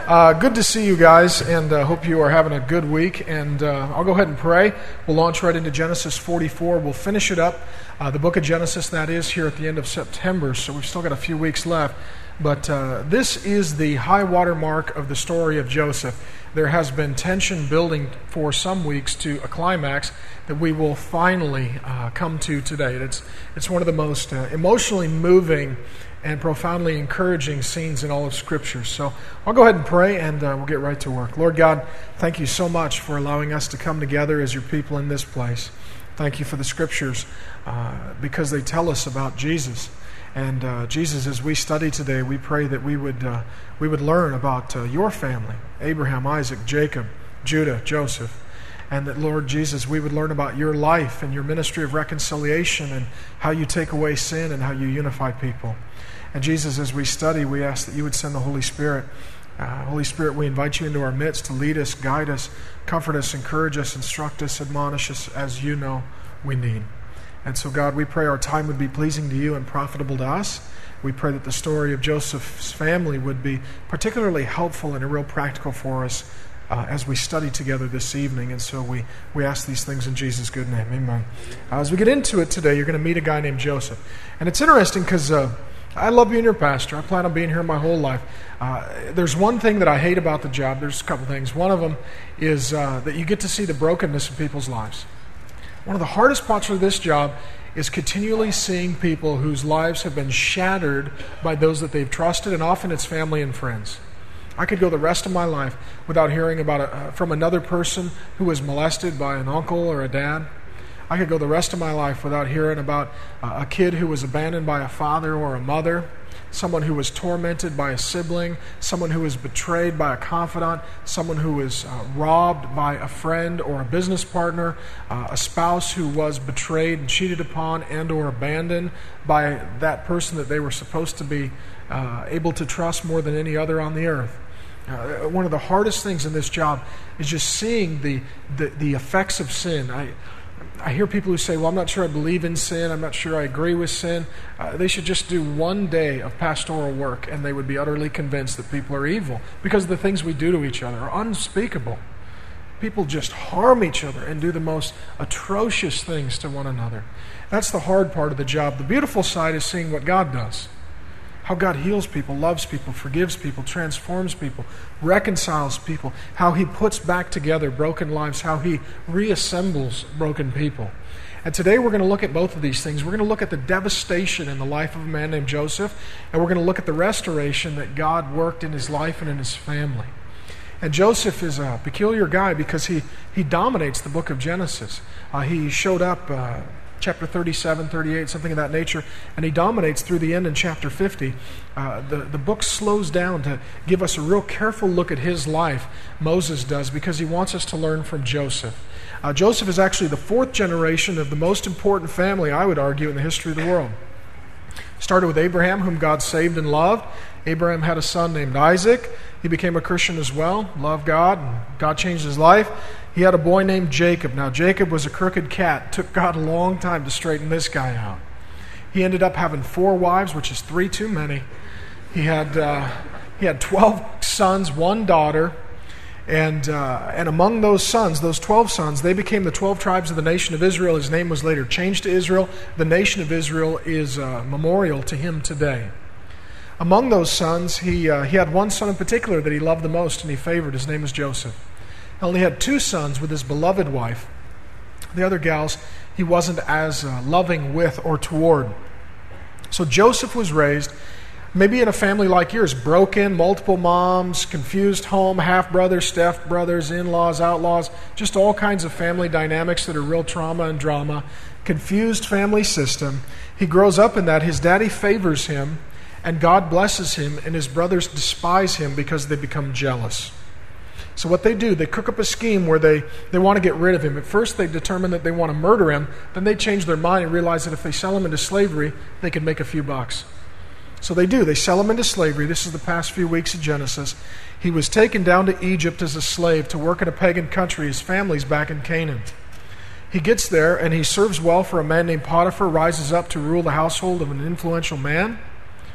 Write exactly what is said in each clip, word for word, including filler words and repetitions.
Uh, good to see you guys, and uh, hope you are having a good week. And uh, I'll go ahead and pray. We'll launch right into Genesis forty-four. We'll finish it up, uh, the book of Genesis, that is, here at the end of September, so we've still got a few weeks left. But uh, this is the high water mark of the story of Joseph. There has been tension building for some weeks to a climax that we will finally uh, come to today. It's, it's one of the most uh, emotionally moving and profoundly encouraging scenes in all of Scripture. So I'll go ahead and pray, and uh, we'll get right to work. Lord God, thank you so much for allowing us to come together as your people in this place. Thank you for the Scriptures, uh, because they tell us about Jesus. And uh, Jesus, as we study today, we pray that we would uh, we would learn about uh, your family, Abraham, Isaac, Jacob, Judah, Joseph. And that, Lord Jesus, we would learn about your life and your ministry of reconciliation and how you take away sin and how you unify people. And Jesus, as we study, we ask that you would send the Holy Spirit. Uh, Holy Spirit, we invite you into our midst to lead us, guide us, comfort us, encourage us, instruct us, admonish us as you know we need. And so, God, we pray our time would be pleasing to you and profitable to us. We pray that the story of Joseph's family would be particularly helpful and real practical for us uh, as we study together this evening. And so we, we ask these things in Jesus' good name. Amen. Uh, as we get into it today, you're going to meet a guy named Joseph. And it's interesting because uh, I love being your pastor. I plan on being here my whole life. Uh, there's one thing that I hate about the job. There's a couple things. One of them is uh, that you get to see the brokenness in people's lives. One of the hardest parts of this job is continually seeing people whose lives have been shattered by those that they've trusted, and often it's family and friends. I could go the rest of my life without hearing about a, uh, from another person who was molested by an uncle or a dad. I could go the rest of my life without hearing about uh, a kid who was abandoned by a father or a mother, someone who was tormented by a sibling, someone who was betrayed by a confidant, someone who was uh, robbed by a friend or a business partner, uh, a spouse who was betrayed and cheated upon and or abandoned by that person that they were supposed to be uh, able to trust more than any other on the earth. Uh, one of the hardest things in this job is just seeing the, the, the effects of sin. I I hear people who say, well, I'm not sure I believe in sin. I'm not sure I agree with sin. Uh, they should just do one day of pastoral work and they would be utterly convinced that people are evil because the things we do to each other are unspeakable. People just harm each other and do the most atrocious things to one another. That's the hard part of the job. The beautiful side is seeing what God does. How God heals people, loves people, forgives people, transforms people, reconciles people, how He puts back together broken lives, how He reassembles broken people. And today we're going to look at both of these things. We're going to look at the devastation in the life of a man named Joseph, and we're going to look at the restoration that God worked in his life and in his family. And Joseph is a peculiar guy because he, he dominates the book of Genesis. Uh, he showed up uh, chapter thirty-seven, thirty-eight, something of that nature, and he dominates through the end in chapter fifty. Uh, the, the book slows down to give us a real careful look at his life, Moses does, because he wants us to learn from Joseph. Uh, Joseph is actually the fourth generation of the most important family, I would argue, in the history of the world. Started with Abraham, whom God saved and loved. Abraham had a son named Isaac. He became a Christian as well, loved God, and God changed his life. He had a boy named Jacob. Now, Jacob was a crooked cat. It took God a long time to straighten this guy out. He ended up having four wives, which is three too many. He had uh, he had twelve sons, one daughter, and uh, and among those sons, those twelve sons, they became the twelve tribes of the nation of Israel. His name was later changed to Israel. The nation of Israel is a memorial to him today. Among those sons, he uh, he had one son in particular that he loved the most and he favored. His name was Joseph. He only had two sons with his beloved wife. The other gals he wasn't as uh, loving with or toward. So Joseph was raised maybe in a family like yours, broken, multiple moms, confused home, half-brothers, step-brothers, in-laws, outlaws, just all kinds of family dynamics that are real trauma and drama, confused family system. He grows up in that. His daddy favors him, and God blesses him, and his brothers despise him because they become jealous. So what they do, they cook up a scheme where they, they want to get rid of him. At first they determine that they want to murder him. Then they change their mind and realize that if they sell him into slavery, they can make a few bucks. So they do. They sell him into slavery. This is the past few weeks of Genesis. He was taken down to Egypt as a slave to work in a pagan country. His family's back in Canaan. He gets there and he serves well for a man named Potiphar, rises up to rule the household of an influential man.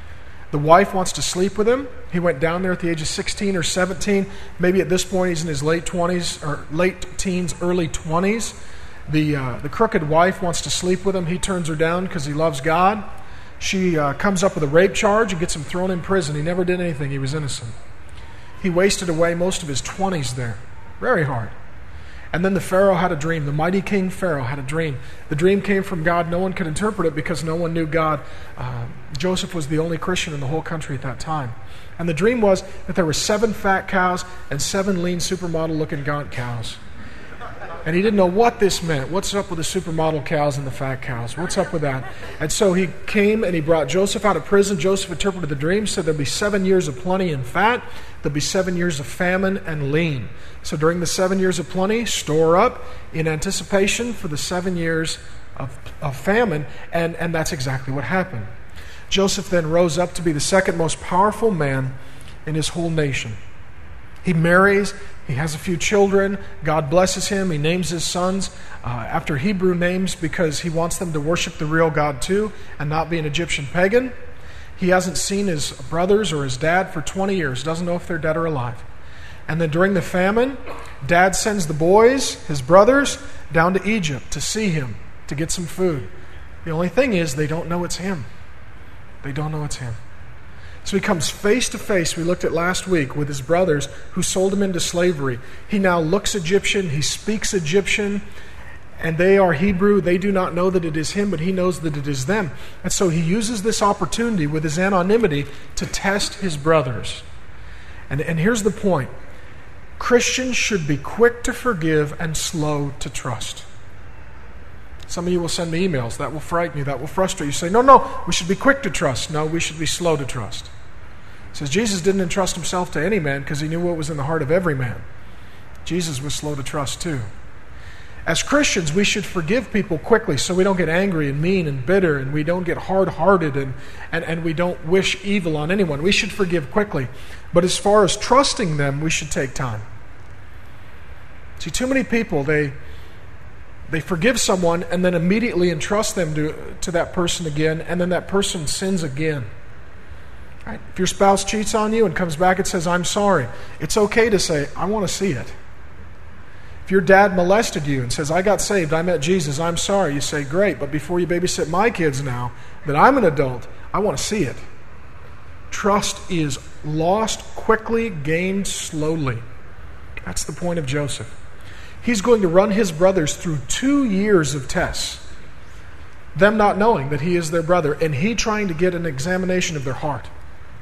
The wife wants to sleep with him. He went down there at the age of sixteen or seventeen. Maybe at this point he's in his late twenties or late teens, early twenties. The uh, the crooked wife wants to sleep with him. He turns her down because he loves God. She uh, comes up with a rape charge and gets him thrown in prison. He never did anything. He was innocent. He wasted away most of his twenties there. Very hard. And then the Pharaoh had a dream. The mighty king Pharaoh had a dream. The dream came from God. No one could interpret it because no one knew God. Uh, Joseph was the only Christian in the whole country at that time. And the dream was that there were seven fat cows and seven lean supermodel-looking gaunt cows. And he didn't know what this meant. What's up with the supermodel cows and the fat cows? What's up with that? And so he came and he brought Joseph out of prison. Joseph interpreted the dream, said there'll be seven years of plenty and fat. There'll be seven years of famine and lean. So during the seven years of plenty, store up in anticipation for the seven years of, of famine. And, and that's exactly what happened. Joseph then rose up to be the second most powerful man in his whole nation. He marries. He has a few children. God blesses him. He names his sons uh, after Hebrew names because he wants them to worship the real God too and not be an Egyptian pagan. He hasn't seen his brothers or his dad for twenty years. Doesn't know if they're dead or alive. And then during the famine, Dad sends the boys, his brothers, down to Egypt to see him, to get some food. The only thing is they don't know it's him. They don't know it's him. So he comes face to face, we looked at last week, with his brothers who sold him into slavery. He now looks Egyptian, he speaks Egyptian, and they are Hebrew. They do not know that it is him, but he knows that it is them. And so he uses this opportunity with his anonymity to test his brothers. And, and here's the point. Christians should be quick to forgive and slow to trust. Some of you will send me emails. That will frighten you. That will frustrate you. You say, no, no, we should be quick to trust. No, we should be slow to trust. It says Jesus didn't entrust himself to any man because he knew what was in the heart of every man. Jesus was slow to trust too. As Christians, we should forgive people quickly so we don't get angry and mean and bitter and we don't get hard-hearted and, and, and we don't wish evil on anyone. We should forgive quickly. But as far as trusting them, we should take time. See, too many people, they... They forgive someone and then immediately entrust them to, to that person again, and then that person sins again. Right? If your spouse cheats on you and comes back and says, I'm sorry, it's okay to say, I want to see it. If your dad molested you and says, I got saved, I met Jesus, I'm sorry, you say, great, but before you babysit my kids now, that I'm an adult, I want to see it. Trust is lost quickly, gained slowly. That's the point of Joseph. He's going to run his brothers through two years of tests, them not knowing that he is their brother, and he trying to get an examination of their heart.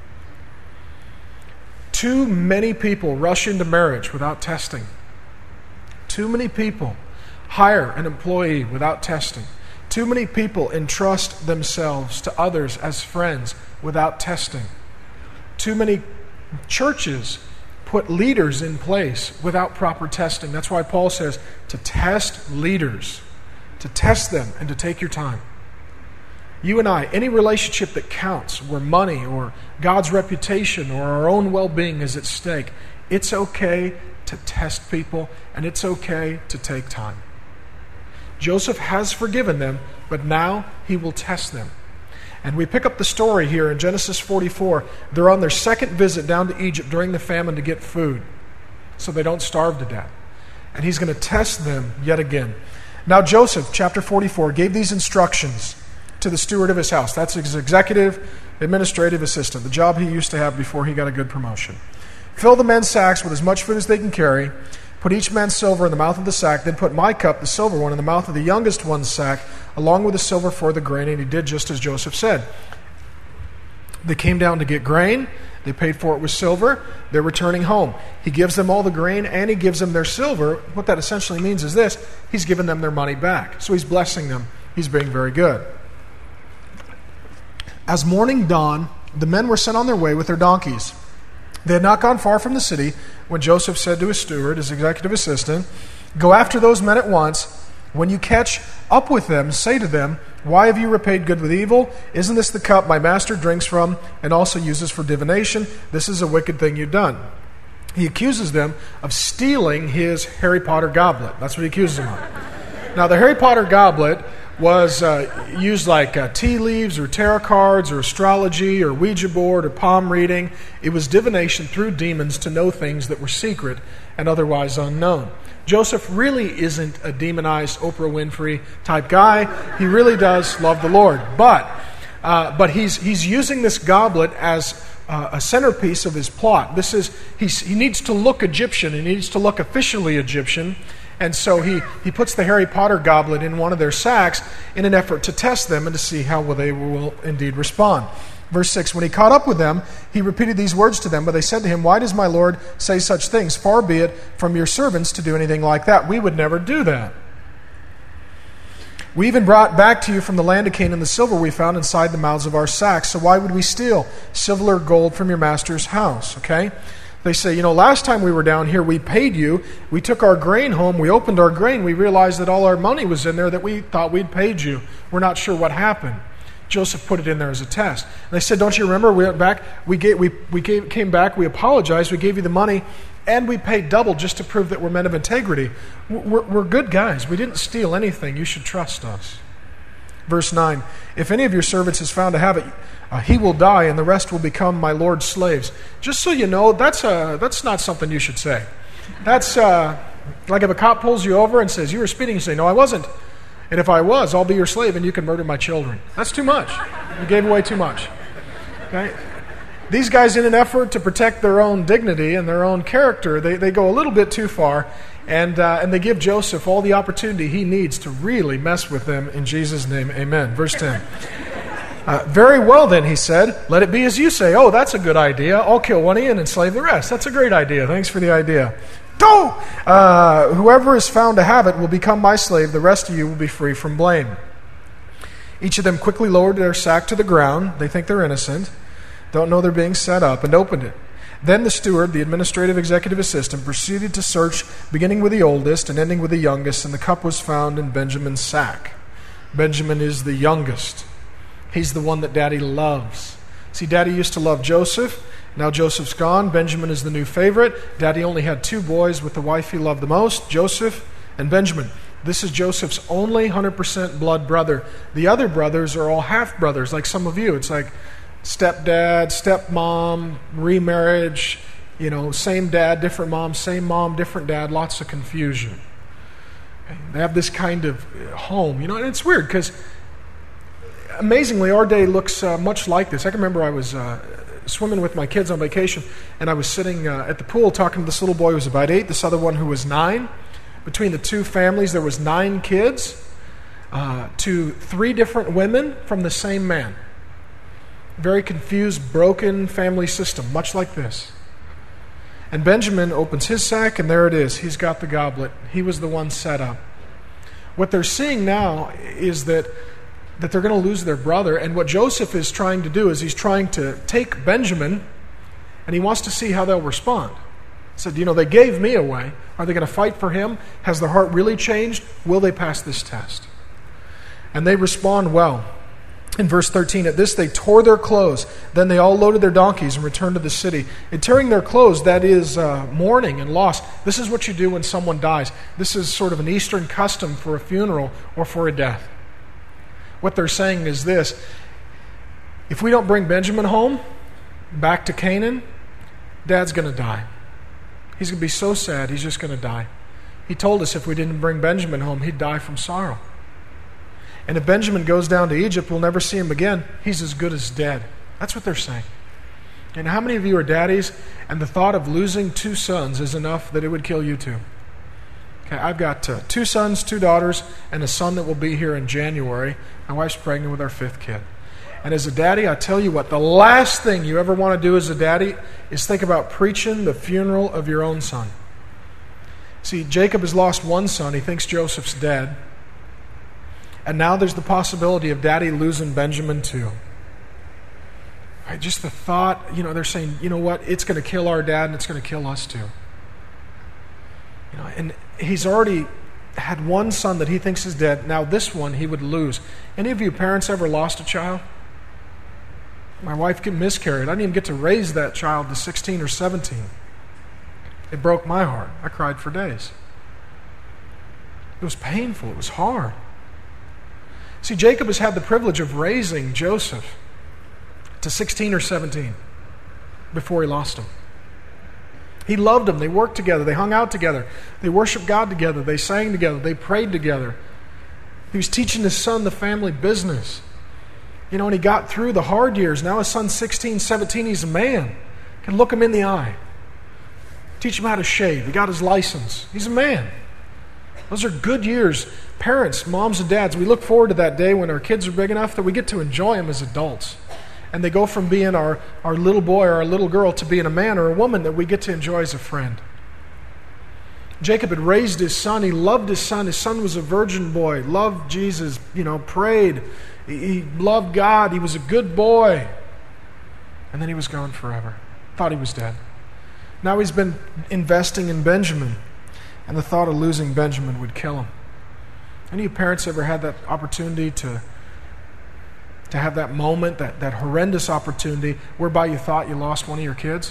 Too many people rush into marriage without testing. Too many people hire an employee without testing. Too many people entrust themselves to others as friends without testing. Too many churches put leaders in place without proper testing. That's why Paul says to test leaders, to test them and to take your time. You and I, any relationship that counts, where money or God's reputation or our own well-being is at stake, it's okay to test people and it's okay to take time. Joseph has forgiven them, but now he will test them. And we pick up the story here in Genesis forty-four. They're on their second visit down to Egypt during the famine to get food so they don't starve to death. And he's going to test them yet again. Now Joseph, chapter forty-four, gave these instructions to the steward of his house. That's his executive administrative assistant, the job he used to have before he got a good promotion. Fill the men's sacks with as much food as they can carry. Put each man's silver in the mouth of the sack. Then put my cup, the silver one, in the mouth of the youngest one's sack, along with the silver for the grain. And he did just as Joseph said. They came down to get grain. They paid for it with silver. They're returning home. He gives them all the grain and he gives them their silver. What that essentially means is this. He's given them their money back. So he's blessing them. He's being very good. As morning dawned, the men were sent on their way with their donkeys. They had not gone far from the city when Joseph said to his steward, his executive assistant, go after those men at once. When you catch up with them, say to them, why have you repaid good with evil? Isn't this the cup my master drinks from and also uses for divination? This is a wicked thing you've done. He accuses them of stealing his Harry Potter goblet. That's what he accuses them of. Now, the Harry Potter goblet was uh, used like uh, tea leaves or tarot cards or astrology or Ouija board or palm reading. It was divination through demons to know things that were secret and otherwise unknown. Joseph really isn't a demonized Oprah Winfrey type guy. He really does love the Lord. But uh, but he's he's using this goblet as uh, a centerpiece of his plot. This is he's, he needs to look Egyptian. He needs to look officially Egyptian. And so he, he puts the Harry Potter goblet in one of their sacks in an effort to test them and to see how well they will indeed respond. Verse six, when he caught up with them, he repeated these words to them, but they said to him, why does my Lord say such things? Far be it from your servants to do anything like that. We would never do that. We even brought back to you from the land of Canaan the silver we found inside the mouths of our sacks. So why would we steal silver or gold from your master's house? Okay? They say, you know, last time we were down here, we paid you. We took our grain home. We opened our grain. We realized that all our money was in there that we thought we'd paid you. We're not sure what happened. Joseph put it in there as a test. And they said, don't you remember? We went back. We gave, we, we gave, came back. We apologized. We gave you the money. And we paid double just to prove that we're men of integrity. We're, we're good guys. We didn't steal anything. You should trust us. Verse nine, if any of your servants is found to have it, uh, he will die, and the rest will become my Lord's slaves. Just so you know, that's uh, that's not something you should say. That's uh, like if a cop pulls you over and says, you were speeding, you say, no, I wasn't. And if I was, I'll be your slave, and you can murder my children. That's too much. You gave away too much. Okay? These guys, in an effort to protect their own dignity and their own character, they, they go a little bit too far. And uh, and they give Joseph all the opportunity he needs to really mess with them. In Jesus' name, amen. Verse ten. Uh, Very well then, he said, let it be as you say. Oh, that's a good idea. I'll kill one of you and enslave the rest. That's a great idea. Thanks for the idea. Go! Uh, whoever is found to have it will become my slave. The rest of you will be free from blame. Each of them quickly lowered their sack to the ground. They think they're innocent. Don't know they're being set up, and opened it. Then the steward, the administrative executive assistant, proceeded to search, beginning with the oldest and ending with the youngest, and the cup was found in Benjamin's sack. Benjamin is the youngest. He's the one that Daddy loves. See, Daddy used to love Joseph. Now Joseph's gone. Benjamin is the new favorite. Daddy only had two boys with the wife he loved the most, Joseph and Benjamin. This is Joseph's only one hundred percent blood brother. The other brothers are all half-brothers, like some of you. It's like stepdad, stepmom, remarriage, you know, same dad, different mom, same mom, different dad, lots of confusion. They have this kind of home, you know, and it's weird because amazingly our day looks uh, much like this. I can remember I was uh, swimming with my kids on vacation, and I was sitting uh, at the pool talking to this little boy who was about eight, this other one who was nine. Between the two families, there was nine kids uh, to three different women from the same man. Very confused, broken family system, much like this. And Benjamin opens his sack, and there it is. He's got the goblet. He was the one set up. What they're seeing now is that, that they're going to lose their brother, and what Joseph is trying to do is he's trying to take Benjamin, and he wants to see how they'll respond. He said, you know, they gave me away. Are they going to fight for him? Has their heart really changed? Will they pass this test? And they respond well. In verse thirteen, at this they tore their clothes. Then they all loaded their donkeys and returned to the city. In tearing their clothes, that is uh, mourning and loss. This is what you do when someone dies. This is sort of an Eastern custom for a funeral or for a death. What they're saying is this: if we don't bring Benjamin home, back to Canaan, Dad's going to die. He's going to be so sad, he's just going to die. He told us if we didn't bring Benjamin home, he'd die from sorrow. And if Benjamin goes down to Egypt, we'll never see him again. He's as good as dead. That's what they're saying. And how many of you are daddies, and the thought of losing two sons is enough that it would kill you too? Okay, I've got uh, two sons, two daughters, and a son that will be here in January. My wife's pregnant with our fifth kid. And as a daddy, I tell you what, the last thing you ever want to do as a daddy is think about preaching the funeral of your own son. See, Jacob has lost one son. He thinks Joseph's dead. And now there's the possibility of Daddy losing Benjamin too. Right, just the thought, you know, they're saying, you know what, it's going to kill our dad and it's going to kill us too. You know, and he's already had one son that he thinks is dead. Now this one he would lose. Any of you parents ever lost a child? My wife miscarried. I didn't even get to raise that child to sixteen or seventeen. It broke my heart. I cried for days. It was painful. It was hard. See, Jacob has had the privilege of raising Joseph to sixteen or seventeen before he lost him. He loved him. They worked together. They hung out together. They worshiped God together. They sang together. They prayed together. He was teaching his son the family business. You know, and he got through the hard years. Now his son's sixteen, seventeen. He's a man. Can look him in the eye. Teach him how to shave. He got his license. He's a man. Those are good years. Parents, moms and dads, we look forward to that day when our kids are big enough that we get to enjoy them as adults. And they go from being our, our little boy or our little girl to being a man or a woman that we get to enjoy as a friend. Jacob had raised his son. He loved his son. His son was a virgin boy, loved Jesus, you know, prayed. He, he loved God. He was a good boy. And then he was gone forever. Thought he was dead. Now he's been investing in Benjamin. And the thought of losing Benjamin would kill him. Any of you parents ever had that opportunity to to have that moment, that, that horrendous opportunity whereby you thought you lost one of your kids?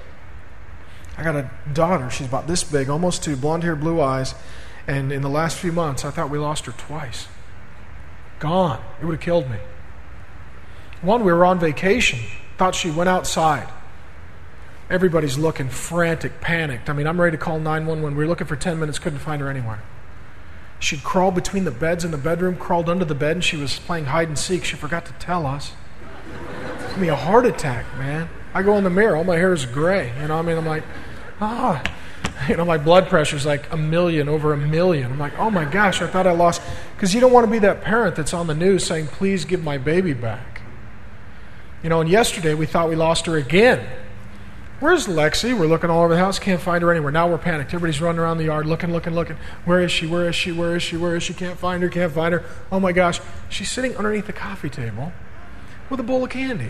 I got a daughter. She's about this big, almost two, blonde hair, blue eyes. And in the last few months, I thought we lost her twice. Gone. It would have killed me. One, we were on vacation. Thought she went outside. Everybody's looking, frantic, panicked. I mean, I'm ready to call nine one one. We were looking for ten minutes, couldn't find her anywhere. She'd crawled between the beds in the bedroom, crawled under the bed, and she was playing hide and seek. She forgot to tell us. It gave me a heart attack, man. I go in the mirror, all my hair is gray. You know, I mean, I'm like, ah. You know, my blood pressure's like a million, over a million. I'm like, oh my gosh, I thought I lost. Because you don't want to be that parent that's on the news saying, please give my baby back. You know, and yesterday we thought we lost her again. Where's Lexi? We're looking all over the house, can't find her anywhere. Now we're panicked. Everybody's running around the yard, looking, looking, looking. Where is she? Where is she? Where is she? Where is she? Can't find her, can't find her. Oh my gosh. She's sitting underneath the coffee table with a bowl of candy.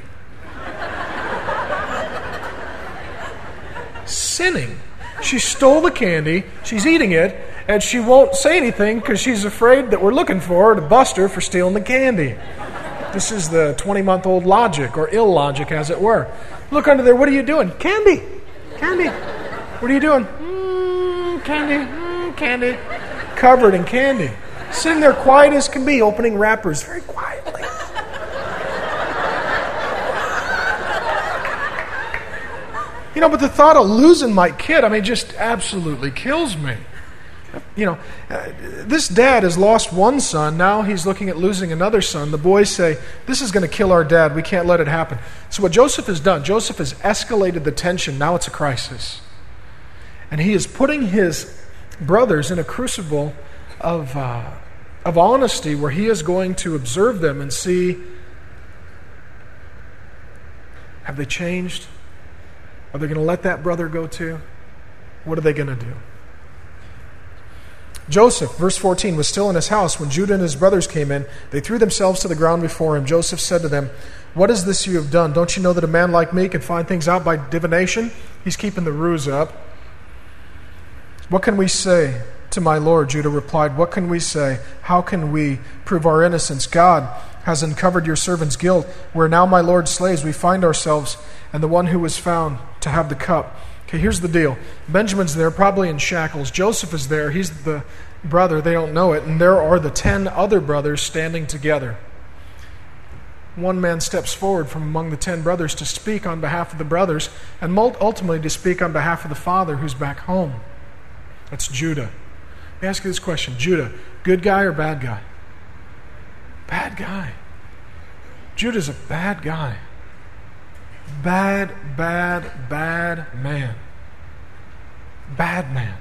Sinning. She stole the candy, she's eating it, and she won't say anything because she's afraid that we're looking for her to bust her for stealing the candy. This is the twenty-month-old logic, or illogic, as it were. Look under there. What are you doing? Candy. Candy. What are you doing? Mmm, candy. Mmm, candy. Covered in candy. Sitting there quiet as can be, opening wrappers very quietly. You know, but the thought of losing my kid, I mean, just absolutely kills me. You know, uh, this dad has lost one son. Now he's looking at losing another son. The boys say, this is going to kill our dad. We can't let it happen. So what Joseph has done, Joseph has escalated the tension. Now it's a crisis. And he is putting his brothers in a crucible of, uh, of honesty where he is going to observe them and see, have they changed? Are they going to let that brother go too? What are they going to do? Joseph, verse fourteen, was still in his house when Judah and his brothers came in. They threw themselves to the ground before him. Joseph said to them, what is this you have done? Don't you know that a man like me can find things out by divination? He's keeping the ruse up. What can we say to my Lord? Judah replied, what can we say? How can we prove our innocence? God has uncovered your servant's guilt. We're now my Lord's slaves. We find ourselves and the one who was found to have the cup. Okay, here's the deal. Benjamin's there, probably in shackles. Joseph is there. He's the brother. They don't know it. And there are the ten other brothers standing together. One man steps forward from among the ten brothers to speak on behalf of the brothers and ultimately to speak on behalf of the father who's back home. That's Judah. Let me ask you this question. Judah, good guy or bad guy? Bad guy. Judah's a bad guy. Bad, bad, bad man. Bad man.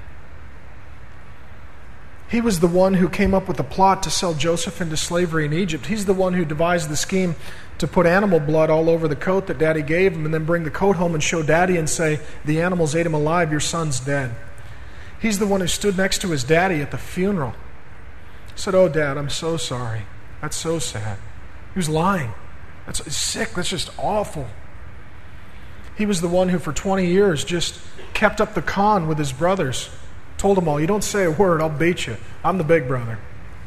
He was the one who came up with the plot to sell Joseph into slavery in Egypt. He's the one who devised the scheme to put animal blood all over the coat that Daddy gave him and then bring the coat home and show Daddy and say, the animals ate him alive, your son's dead. He's the one who stood next to his daddy at the funeral. Said, oh, Dad, I'm so sorry. That's so sad. He was lying. That's sick. That's just awful. He was the one who for twenty years just kept up the con with his brothers. Told them all, you don't say a word, I'll beat you. I'm the big brother.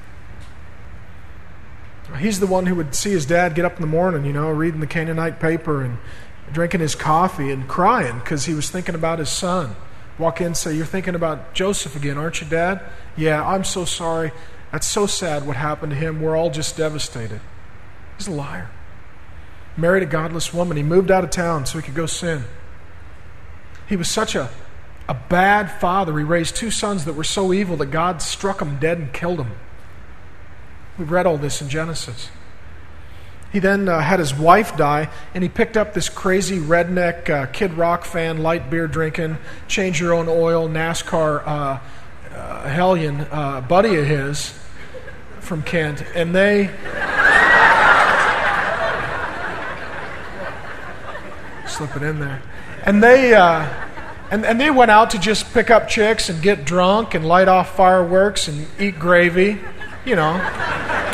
He's the one who would see his dad get up in the morning, you know, reading the Canaanite paper and drinking his coffee and crying because he was thinking about his son. Walk in and say, you're thinking about Joseph again, aren't you, Dad? Yeah, I'm so sorry. That's so sad what happened to him. We're all just devastated. He's a liar. Married a godless woman. He moved out of town so he could go sin. He was such a, a bad father. He raised two sons that were so evil that God struck them dead and killed them. We've read all this in Genesis. He then uh, had his wife die, and he picked up this crazy redneck uh, Kid Rock fan, light beer drinking, change your own oil, NASCAR uh, uh, hellion uh, buddy of his from Kent, and they slip it in there, and they uh, and and they went out to just pick up chicks and get drunk and light off fireworks and eat gravy, you know.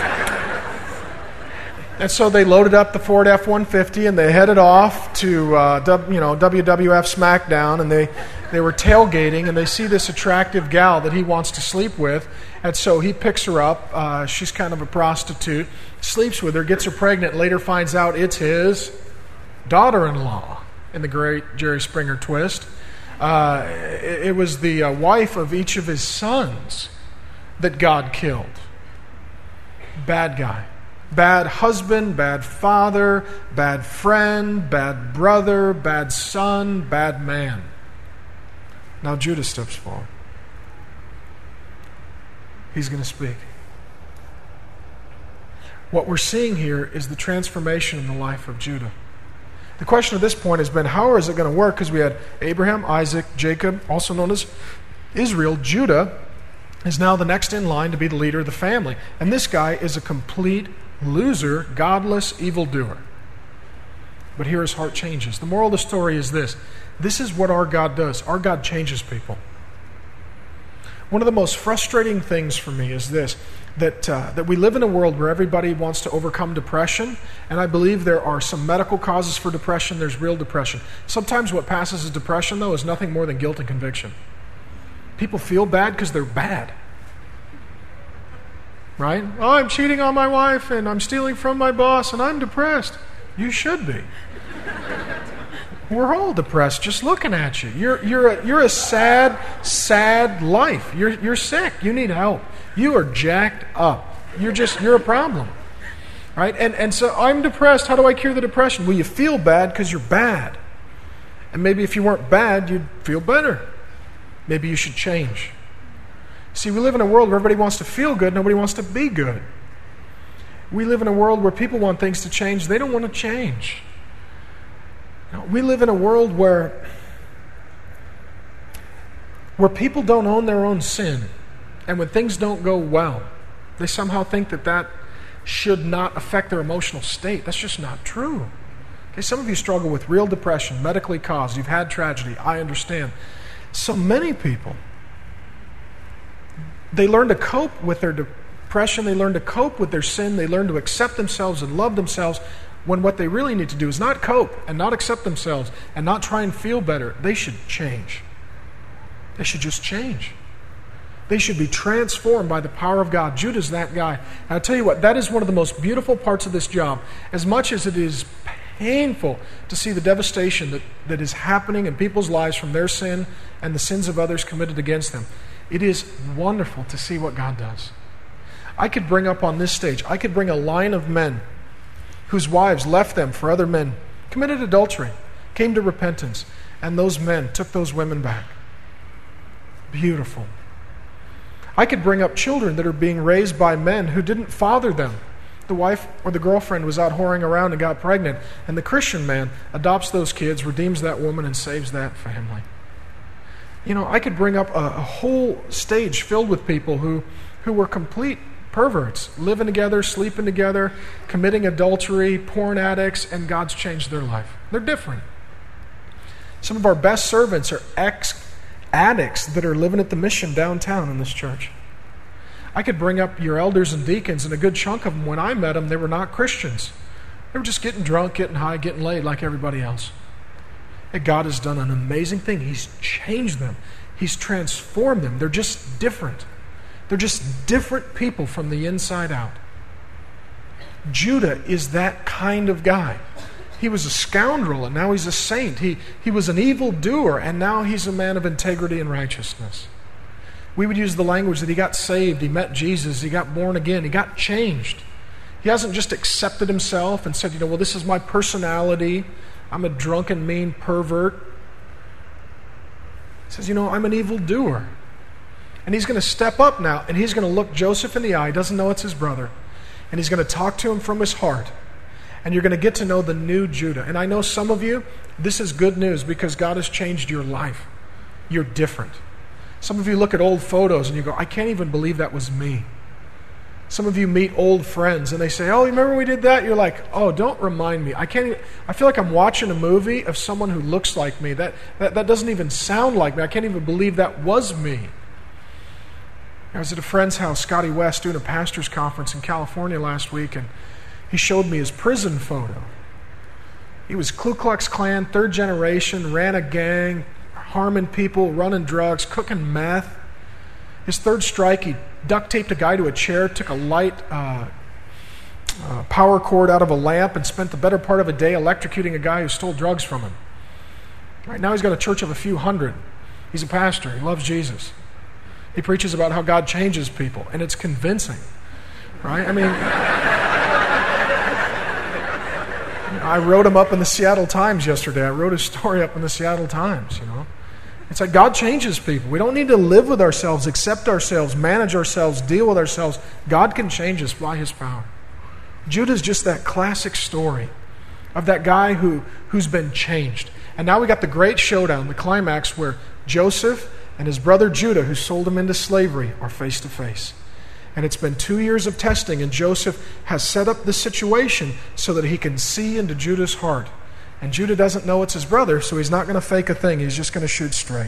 And so they loaded up the Ford F one fifty and they headed off to uh, w, you know W W F SmackDown, and they, they were tailgating, and they see this attractive gal that he wants to sleep with, and so he picks her up. Uh, she's kind of a prostitute, sleeps with her, gets her pregnant, later finds out it's his daughter-in-law in the great Jerry Springer twist. Uh, it, it was the uh, wife of each of his sons that God killed. Bad guy. Bad husband, bad father, bad friend, bad brother, bad son, bad man. Now Judah steps forward. He's going to speak. What we're seeing here is the transformation in the life of Judah. The question at this point has been, how is it going to work? Because we had Abraham, Isaac, Jacob, also known as Israel. Judah is now the next in line to be the leader of the family. And this guy is a complete loser, godless, evildoer. But here his heart changes. The moral of the story is this. This is what our God does. Our God changes people. One of the most frustrating things for me is this, that uh, that we live in a world where everybody wants to overcome depression, and I believe there are some medical causes for depression. There's real depression. Sometimes what passes as depression, though, is nothing more than guilt and conviction. People feel bad because they're bad. Right? Oh, I'm cheating on my wife, and I'm stealing from my boss, and I'm depressed. You should be. We're all depressed just looking at you. You're you're a, you're a sad, sad life. You're you're sick. You need help. You are jacked up. You're just you're a problem. Right? And and so I'm depressed. How do I cure the depression? Well, you feel bad because you're bad. And maybe if you weren't bad, you'd feel better. Maybe you should change. See, we live in a world where everybody wants to feel good, nobody wants to be good. We live in a world where people want things to change, they don't want to change. We live in a world where, where people don't own their own sin. And when things don't go well, they somehow think that that should not affect their emotional state. That's just not true. Okay, some of you struggle with real depression, medically caused. You've had tragedy. I understand. So many people, they learn to cope with their depression. They learn to cope with their sin. They learn to accept themselves and love themselves, when what they really need to do is not cope and not accept themselves and not try and feel better. They should change. They should just change. They should be transformed by the power of God. Judah's that guy. And I'll tell you what, that is one of the most beautiful parts of this job. As much as it is painful to see the devastation that, that is happening in people's lives from their sin and the sins of others committed against them, it is wonderful to see what God does. I could bring up on this stage, I could bring a line of men whose wives left them for other men, committed adultery, came to repentance, and those men took those women back. Beautiful. I could bring up children that are being raised by men who didn't father them. The wife or the girlfriend was out whoring around and got pregnant, and the Christian man adopts those kids, redeems that woman, and saves that family. You know, I could bring up a, a whole stage filled with people who, who were complete perverts, living together, sleeping together, committing adultery, porn addicts, and God's changed their life. They're different. Some of our best servants are ex-addicts that are living at the Mission downtown in this church. I could bring up your elders and deacons, and a good chunk of them, when I met them, they were not Christians. They were just getting drunk, getting high, getting laid like everybody else. And God has done an amazing thing. He's changed them. He's transformed them. They're just different. They're just different people from the inside out. Judah is that kind of guy. He was a scoundrel, and now he's a saint. He, he was an evildoer, and now he's a man of integrity and righteousness. We would use the language that he got saved, he met Jesus, he got born again, he got changed. He hasn't just accepted himself and said, you know, well, this is my personality. I'm a drunken, mean pervert. He says, you know, I'm an evildoer. And he's going to step up now, and he's going to look Joseph in the eye, doesn't know it's his brother, and he's going to talk to him from his heart. And you're going to get to know the new Judah. And I know some of you, this is good news because God has changed your life. You're different. Some of you look at old photos and you go, I can't even believe that was me. Some of you meet old friends and they say, oh, remember we did that? You're like, oh, don't remind me. I can't even, I feel like I'm watching a movie of someone who looks like me. That, that, that doesn't even sound like me. I can't even believe that was me. I was at a friend's house, Scotty West, doing a pastor's conference in California last week, and he showed me his prison photo. He was Ku Klux Klan, third generation, ran a gang, harming people, running drugs, cooking meth. His third strike, he duct taped a guy to a chair, took a light uh, uh, power cord out of a lamp, and spent the better part of a day electrocuting a guy who stole drugs from him. Right now he's got a church of a few hundred. He's a pastor. He loves Jesus. He preaches about how God changes people, and it's convincing. Right? I mean, I wrote him up in the Seattle Times yesterday. I wrote his story up in the Seattle Times, you know. It's like God changes people. We don't need to live with ourselves, accept ourselves, manage ourselves, deal with ourselves. God can change us by his power. Judah's just that classic story of that guy who, who's been changed. And now we got the great showdown, the climax where Joseph and his brother Judah, who sold him into slavery, are face to face. And it's been two years of testing, and Joseph has set up the situation so that he can see into Judah's heart. And Judah doesn't know it's his brother, so he's not going to fake a thing. He's just going to shoot straight.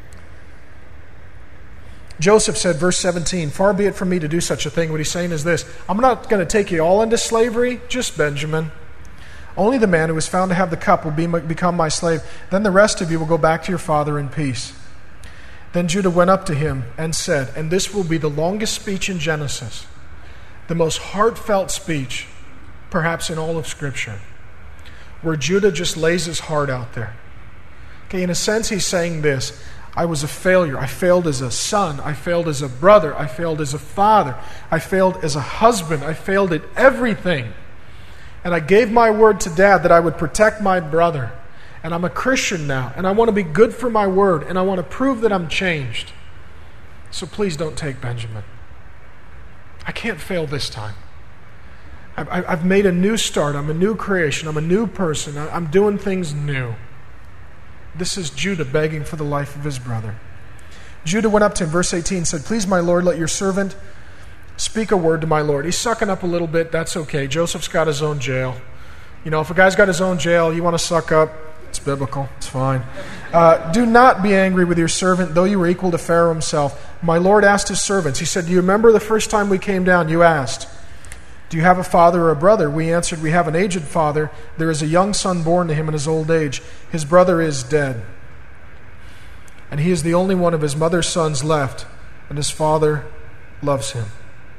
Joseph said, verse seventeen, far be it from me to do such a thing. What he's saying is this: I'm not going to take you all into slavery, just Benjamin. Only the man who is found to have the cup will be, become my slave. Then the rest of you will go back to your father in peace. Then Judah went up to him and said, and this will be the longest speech in Genesis, the most heartfelt speech, perhaps in all of Scripture, where Judah just lays his heart out there. Okay, in a sense, he's saying this: I was a failure. I failed as a son. I failed as a brother. I failed as a father. I failed as a husband. I failed at everything. And I gave my word to Dad that I would protect my brother. And I'm a Christian now, and I want to be good for my word, and I want to prove that I'm changed. So please don't take Benjamin. I can't fail this time. I've made a new start. I'm a new creation. I'm a new person. I'm doing things new. This is Judah begging for the life of his brother. Judah went up to him, verse eighteen, said, please, my Lord, let your servant speak a word to my Lord. He's sucking up a little bit. That's okay. Joseph's got his own jail. You know, if a guy's got his own jail, you want to suck up, it's biblical. It's fine. Uh, do not be angry with your servant, though you were equal to Pharaoh himself. My Lord asked his servants. He said, do you remember the first time we came down? You asked, do you have a father or a brother? We answered, we have an aged father. There is a young son born to him in his old age. His brother is dead, and he is the only one of his mother's sons left, and his father loves him.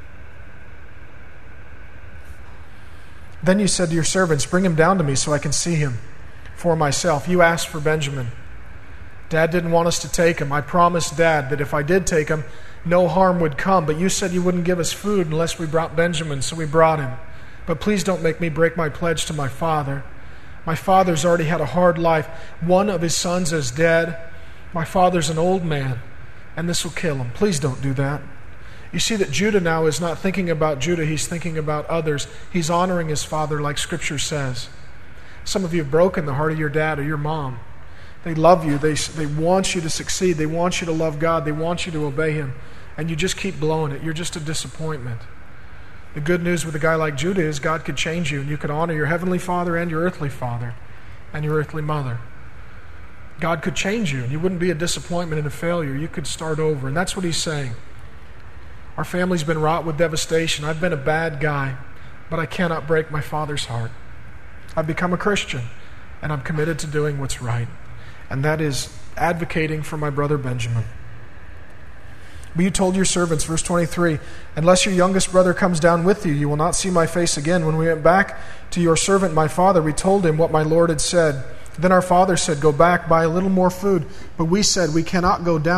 Then you said to your servants, bring him down to me so I can see him for myself. You asked for Benjamin. Dad didn't want us to take him. I promised Dad that if I did take him, no harm would come. But you said you wouldn't give us food unless we brought Benjamin, so we brought him. But please don't make me break my pledge to my father. My father's already had a hard life. One of his sons is dead. My father's an old man, and this will kill him. Please don't do that. You see that Judah now is not thinking about Judah, he's thinking about others. He's honoring his father like Scripture says. Some of you have broken the heart of your dad or your mom. They love you. They, they want you to succeed. They want you to love God. They want you to obey him. And you just keep blowing it. You're just a disappointment. The good news with a guy like Judah is God could change you, and you could honor your heavenly father and your earthly father and your earthly mother. God could change you, and you wouldn't be a disappointment and a failure. You could start over. And that's what he's saying. Our family's been wrought with devastation. I've been a bad guy, but I cannot break my father's heart. I've become a Christian, and I'm committed to doing what's right. And that is advocating for my brother Benjamin. But you told your servants, verse twenty-three, unless your youngest brother comes down with you, you will not see my face again. When we went back to your servant, my father, we told him what my Lord had said. Then our father said, go back, buy a little more food. But we said, we cannot go down.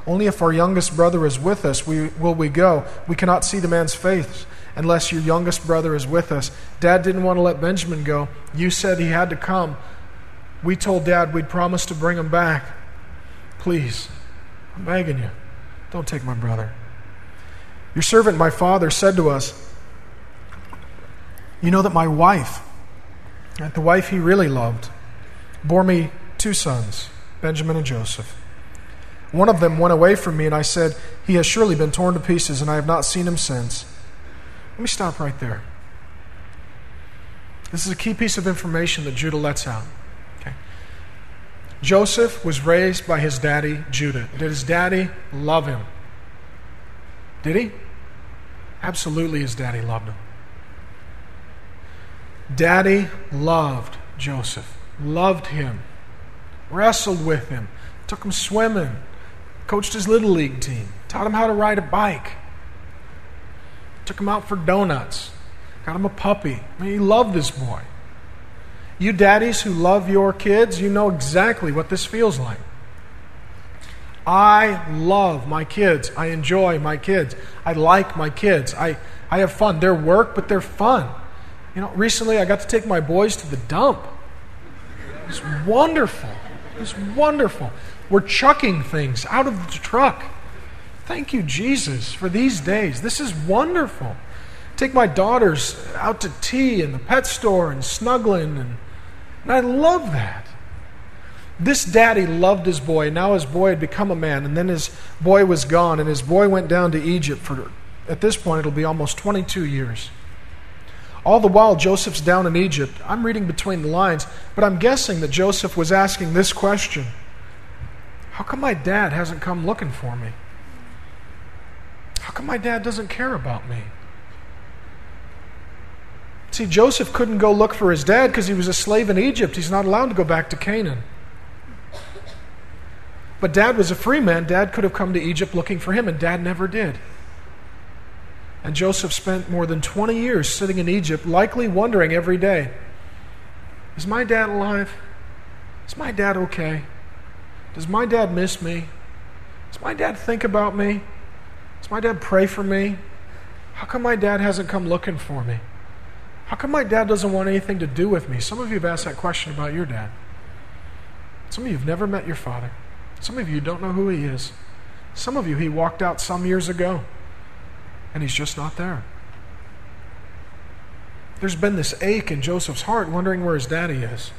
Only if our youngest brother is with us we, will we go. We cannot see the man's face unless your youngest brother is with us. Dad didn't want to let Benjamin go. You said he had to come. We told Dad we'd promised to bring him back. Please, I'm begging you, don't take my brother. Your servant, my father, said to us, you know that my wife, the wife he really loved, bore me two sons, Benjamin and Joseph. One of them went away from me, and I said, he has surely been torn to pieces, and I have not seen him since. Let me stop right there. This is a key piece of information that Judah lets out. Okay. Joseph was raised by his daddy, Judah. Did his daddy love him? Did he? Absolutely, his daddy loved him. Daddy loved Joseph, loved him, wrestled with him, took him swimming, coached his little league team, taught him how to ride a bike, took him out for donuts, got him a puppy. I mean, he loved this boy. You daddies who love your kids, you know exactly what this feels like. I love my kids. I enjoy my kids. I like my kids. I, I have fun. They're work, but they're fun. You know, recently I got to take my boys to the dump. It was wonderful. It was wonderful. We're chucking things out of the truck. Thank you, Jesus, for these days. This is wonderful. Take my daughters out to tea in the pet store and snuggling, and, and I love that. This daddy loved his boy. Now his boy had become a man, and then his boy was gone, and his boy went down to Egypt for, at this point, it'll be almost twenty-two years. All the while, Joseph's down in Egypt. I'm reading between the lines, but I'm guessing that Joseph was asking this question: how come my dad hasn't come looking for me? How come my dad doesn't care about me? See, Joseph couldn't go look for his dad because he was a slave in Egypt. He's not allowed to go back to Canaan. But Dad was a free man. Dad could have come to Egypt looking for him, and Dad never did. And Joseph spent more than twenty years sitting in Egypt, likely wondering every day, is my dad alive? Is my dad okay? Does my dad miss me? Does my dad think about me? Does my dad pray for me? How come my dad hasn't come looking for me? How come my dad doesn't want anything to do with me? Some of you have asked that question about your dad. Some of you have never met your father. Some of you don't know who he is. Some of you, he walked out some years ago, and he's just not there. There's been this ache in Joseph's heart, wondering where his daddy is.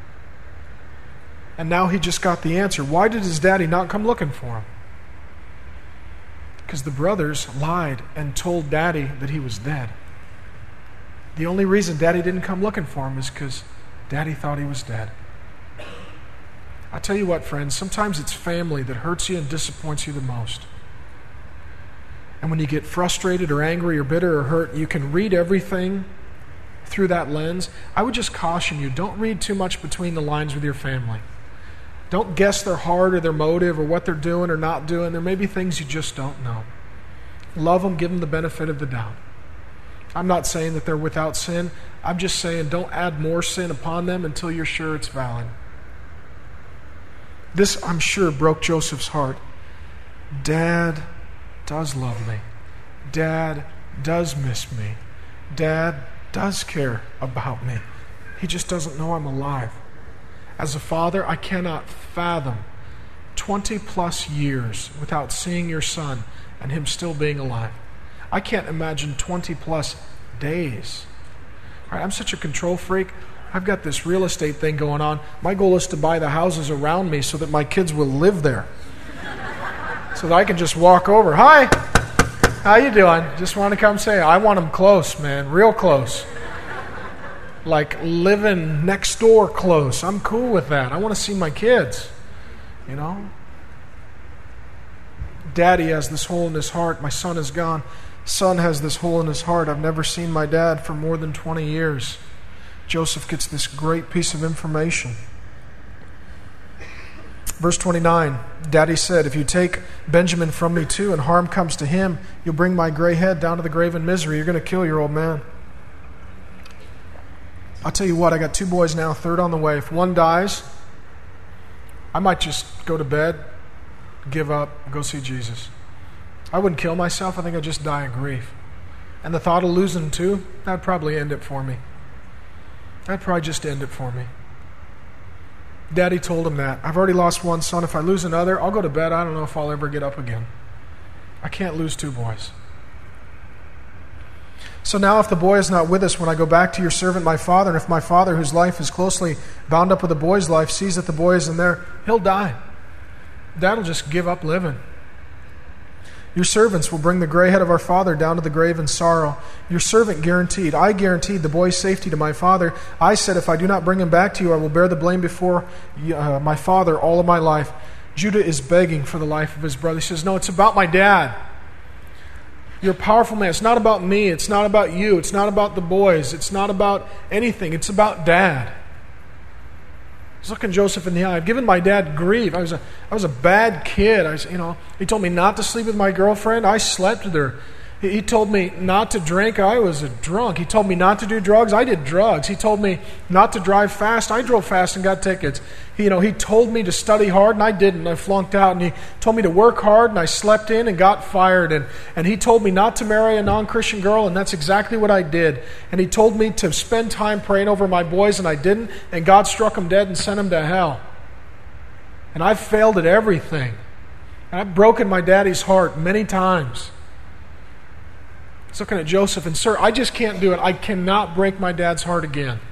And now he just got the answer. Why did his daddy not come looking for him? Because the brothers lied and told daddy that he was dead. The only reason daddy didn't come looking for him is because daddy thought he was dead. I tell you what, friends, sometimes it's family that hurts you and disappoints you the most. And when you get frustrated or angry or bitter or hurt, you can read everything through that lens. I would just caution you, don't read too much between the lines with your family. Don't guess their heart or their motive or what they're doing or not doing. There may be things you just don't know. Love them, give them the benefit of the doubt. I'm not saying that they're without sin. I'm just saying don't add more sin upon them until you're sure it's valid. This, I'm sure, broke Joseph's heart. Dad does love me. Dad does miss me. Dad does care about me. He just doesn't know I'm alive. As a father, I cannot fathom twenty plus years without seeing your son and him still being alive. I can't imagine twenty plus days. All right, I'm such a control freak. I've got this real estate thing going on. My goal is to buy the houses around me so that my kids will live there. So that I can just walk over. Hi, how you doing? Just want to come say, I want them close, man, real close. Like living next door close. I'm cool with that. I want to see my kids, you know. Daddy has this hole in his heart. My son is gone. Son has this hole in his heart. I've never seen my dad for more than twenty years. Joseph gets this great piece of information. Verse twenty-nine, Daddy said, if you take Benjamin from me too and harm comes to him, you'll bring my gray head down to the grave in misery. You're going to kill your old man. I'll tell you what, I got two boys now, third on the way. If one dies, I might just go to bed, give up, go see Jesus. I wouldn't kill myself. I think I'd just die of grief. And the thought of losing two, that'd probably end it for me. That'd probably just end it for me. Daddy told him that. I've already lost one son. If I lose another, I'll go to bed. I don't know if I'll ever get up again. I can't lose two boys. So now if the boy is not with us when I go back to your servant my father, and if my father, whose life is closely bound up with the boy's life, sees that the boy isn't there, he'll die. Dad will just give up living. Your servants will bring the gray head of our father down to the grave in sorrow. Your servant guaranteed, I guaranteed the boy's safety to my father. I said, if I do not bring him back to you, I will bear the blame before uh, my father all of my life. Judah is begging for the life of his brother. He says, no, it's about my dad. You're a powerful man. It's not about me. It's not about you. It's not about the boys. It's not about anything. It's about Dad. He's looking Joseph in the eye. I've given my dad grief. I was a, I was a bad kid. I was, you know, he told me not to sleep with my girlfriend. I slept with her. He, he told me not to drink. I was a drunk. He told me not to do drugs. I did drugs. He told me not to drive fast. I drove fast and got tickets. He, you know, he told me to study hard, and I didn't. I flunked out. And he told me to work hard, and I slept in and got fired. And, and he told me not to marry a non-Christian girl, and that's exactly what I did. And he told me to spend time praying over my boys, and I didn't. And God struck them dead and sent them to hell. And I've failed at everything. And I've broken my daddy's heart many times. He's looking at Joseph, and sir, I just can't do it. I cannot break my dad's heart again.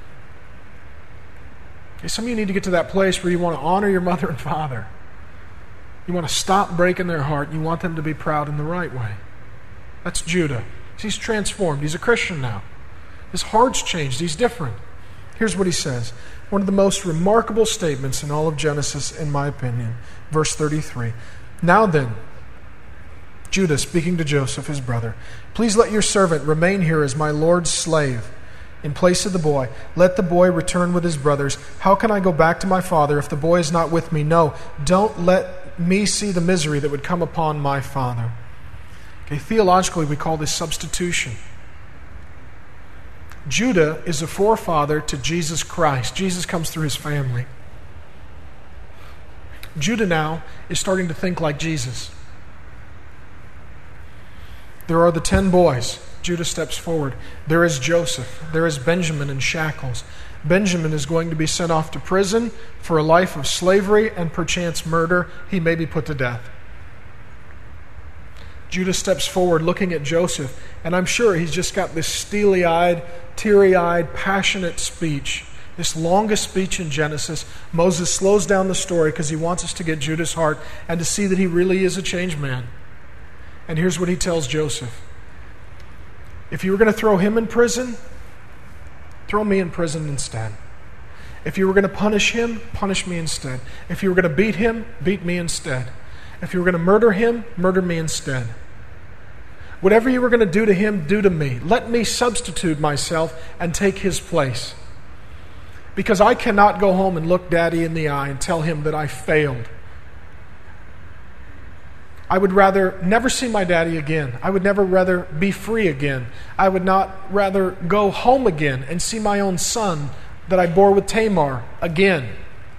Okay, some of you need to get to that place where you want to honor your mother and father. You want to stop breaking their heart. You want them to be proud in the right way. That's Judah. He's transformed. He's a Christian now. His heart's changed. He's different. Here's what he says. One of the most remarkable statements in all of Genesis, in my opinion. Verse thirty-three. Now then, Judah speaking to Joseph, his brother, please let your servant remain here as my Lord's slave in place of the boy. Let the boy return with his brothers. How can I go back to my father if the boy is not with me? No, don't let me see the misery that would come upon my father. Okay, theologically, we call this substitution. Judah is a forefather to Jesus Christ. Jesus comes through his family. Judah now is starting to think like Jesus. There are the ten boys. Judah steps forward. There is Joseph. There is Benjamin in shackles. Benjamin is going to be sent off to prison for a life of slavery and perchance murder. He may be put to death. Judah steps forward looking at Joseph, and I'm sure he's just got this steely-eyed, teary-eyed, passionate speech. This longest speech in Genesis. Moses slows down the story because he wants us to get Judah's heart and to see that he really is a changed man. And here's what he tells Joseph. If you were going to throw him in prison, throw me in prison instead. If you were going to punish him, punish me instead. If you were going to beat him, beat me instead. If you were going to murder him, murder me instead. Whatever you were going to do to him, do to me. Let me substitute myself and take his place. Because I cannot go home and look Daddy in the eye and tell him that I failed. I would rather never see my daddy again. I would never rather be free again. I would not rather go home again and see my own son that I bore with Tamar again,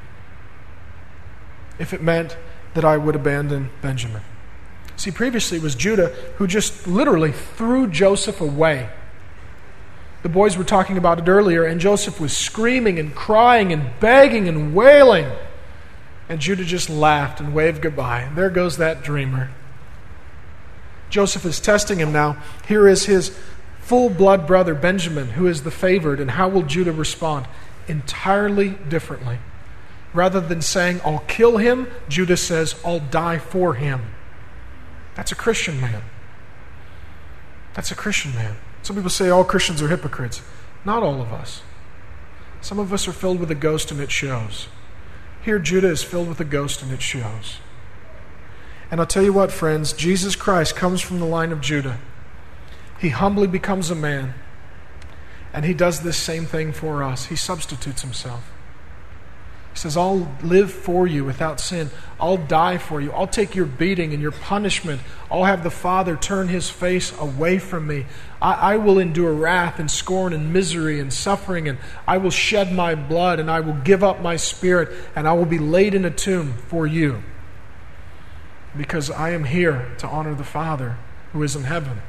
if it meant that I would abandon Benjamin. See, previously it was Judah who just literally threw Joseph away. The boys were talking about it earlier, and Joseph was screaming and crying and begging and wailing. And Judah just laughed and waved goodbye. There goes that dreamer. Joseph is testing him now. Here is his full-blood brother Benjamin, who is the favored. And how will Judah respond? Entirely differently. Rather than saying, I'll kill him, Judah says, I'll die for him. That's a Christian man. That's a Christian man. Some people say all Christians are hypocrites. Not all of us. Some of us are filled with a ghost, and it shows. Here, Judah is filled with a ghost, and it shows. And I'll tell you what, friends, Jesus Christ comes from the line of Judah. He humbly becomes a man, and he does this same thing for us. He substitutes himself. He says, I'll live for you without sin. I'll die for you. I'll take your beating and your punishment. I'll have the Father turn his face away from me. I, I will endure wrath and scorn and misery and suffering, and I will shed my blood, and I will give up my spirit, and I will be laid in a tomb for you. because I am here to honor the Father who is in heaven.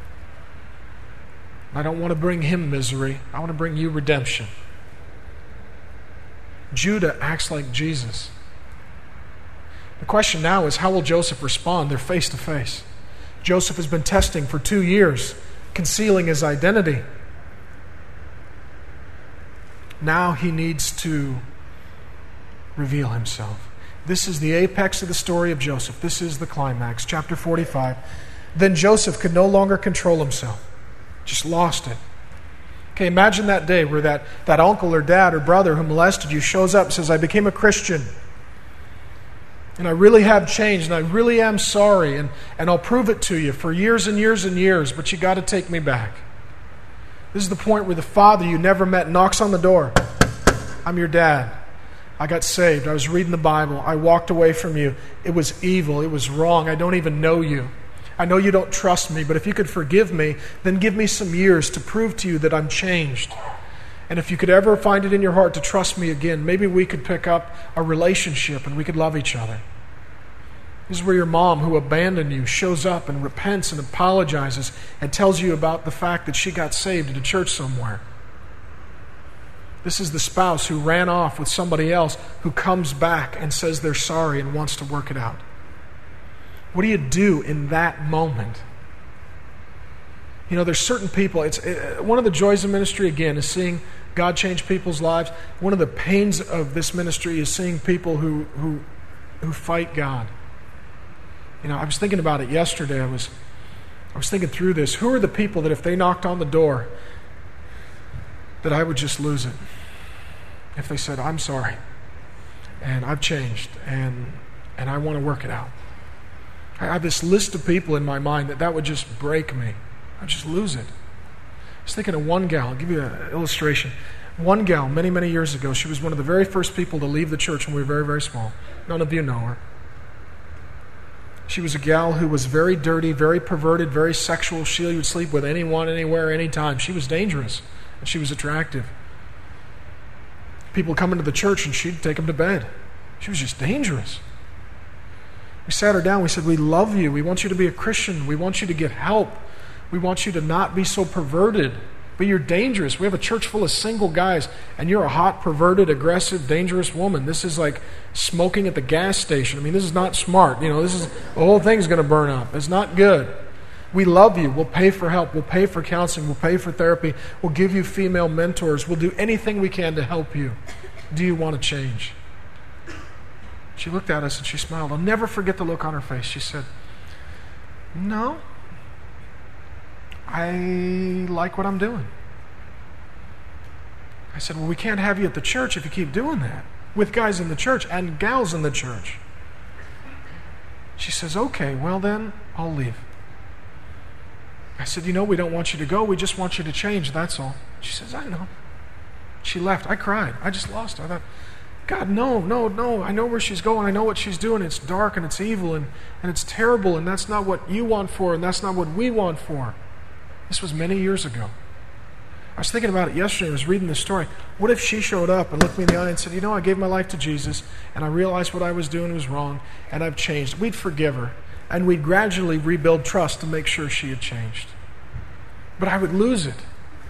I don't want to bring him misery. I want to bring you redemption. Judah acts like Jesus. The question now is, how will Joseph respond? They're face to face. Joseph has been testing for two years, concealing his identity. Now he needs to reveal himself. This is the apex of the story of Joseph. This is the climax. Chapter forty-five. Then Joseph could no longer control himself. Just lost it. Okay, imagine that day where that, that uncle or dad or brother who molested you shows up and says, I became a Christian. And I really have changed, and I really am sorry, and, and I'll prove it to you for years and years and years, but you got to take me back. This is the point where the father you never met knocks on the door. I'm your dad. I got saved. I was reading the Bible. I walked away from you. It was evil. It was wrong. I don't even know you. I know you don't trust me, but if you could forgive me, then give me some years to prove to you that I'm changed. And if you could ever find it in your heart to trust me again, maybe we could pick up a relationship and we could love each other. This is where your mom, who abandoned you, shows up and repents and apologizes and tells you about the fact that she got saved at a church somewhere. This is the spouse who ran off with somebody else who comes back and says they're sorry and wants to work it out. What do you do in that moment? You know, there's certain people, it's it, one of the joys of ministry, again, is seeing God change people's lives. One of the pains of this ministry is seeing people who who who fight God. You know, I was thinking about it yesterday. I was I was thinking through this. Who are the people that if they knocked on the door, that I would just lose it? If they said, I'm sorry, and I've changed, and and I want to work it out. I have this list of people in my mind that that would just break me. I'd just lose it. I was thinking of one gal. I'll give you an illustration. One gal, many, many years ago, she was one of the very first people to leave the church when we were very, very small. None of you know her. She was a gal who was very dirty, very perverted, very sexual. She would sleep with anyone, anywhere, anytime. She was dangerous, and she was attractive. People come into the church, and she'd take them to bed. She was just dangerous. We sat her down. We said, we love you. We want you to be a Christian. We want you to get help. We want you to not be so perverted. But you're dangerous. We have a church full of single guys, and you're a hot, perverted, aggressive, dangerous woman. This is like smoking at the gas station. I mean, this is not smart. You know, this is the whole thing's going to burn up. It's not good. We love you. We'll pay for help. We'll pay for counseling. We'll pay for therapy. We'll give you female mentors. We'll do anything we can to help you. Do you want to change? She looked at us and she smiled. I'll never forget the look on her face. She said, no, I like what I'm doing. I said, well, we can't have you at the church if you keep doing that, with guys in the church and gals in the church. She says, okay, well then, I'll leave. I said, you know, we don't want you to go. We just want you to change, that's all. She says, I know. She left. I cried. I just lost her. I thought, God, no, no, no. I know where she's going. I know what she's doing. It's dark and it's evil and, and it's terrible, and that's not what you want for, and that's not what we want for. This was many years ago. I was thinking about it yesterday. I was reading this story. What if she showed up and looked me in the eye and said, you know, I gave my life to Jesus, and I realized what I was doing was wrong, and I've changed. We'd forgive her, and we'd gradually rebuild trust to make sure she had changed. But I would lose it.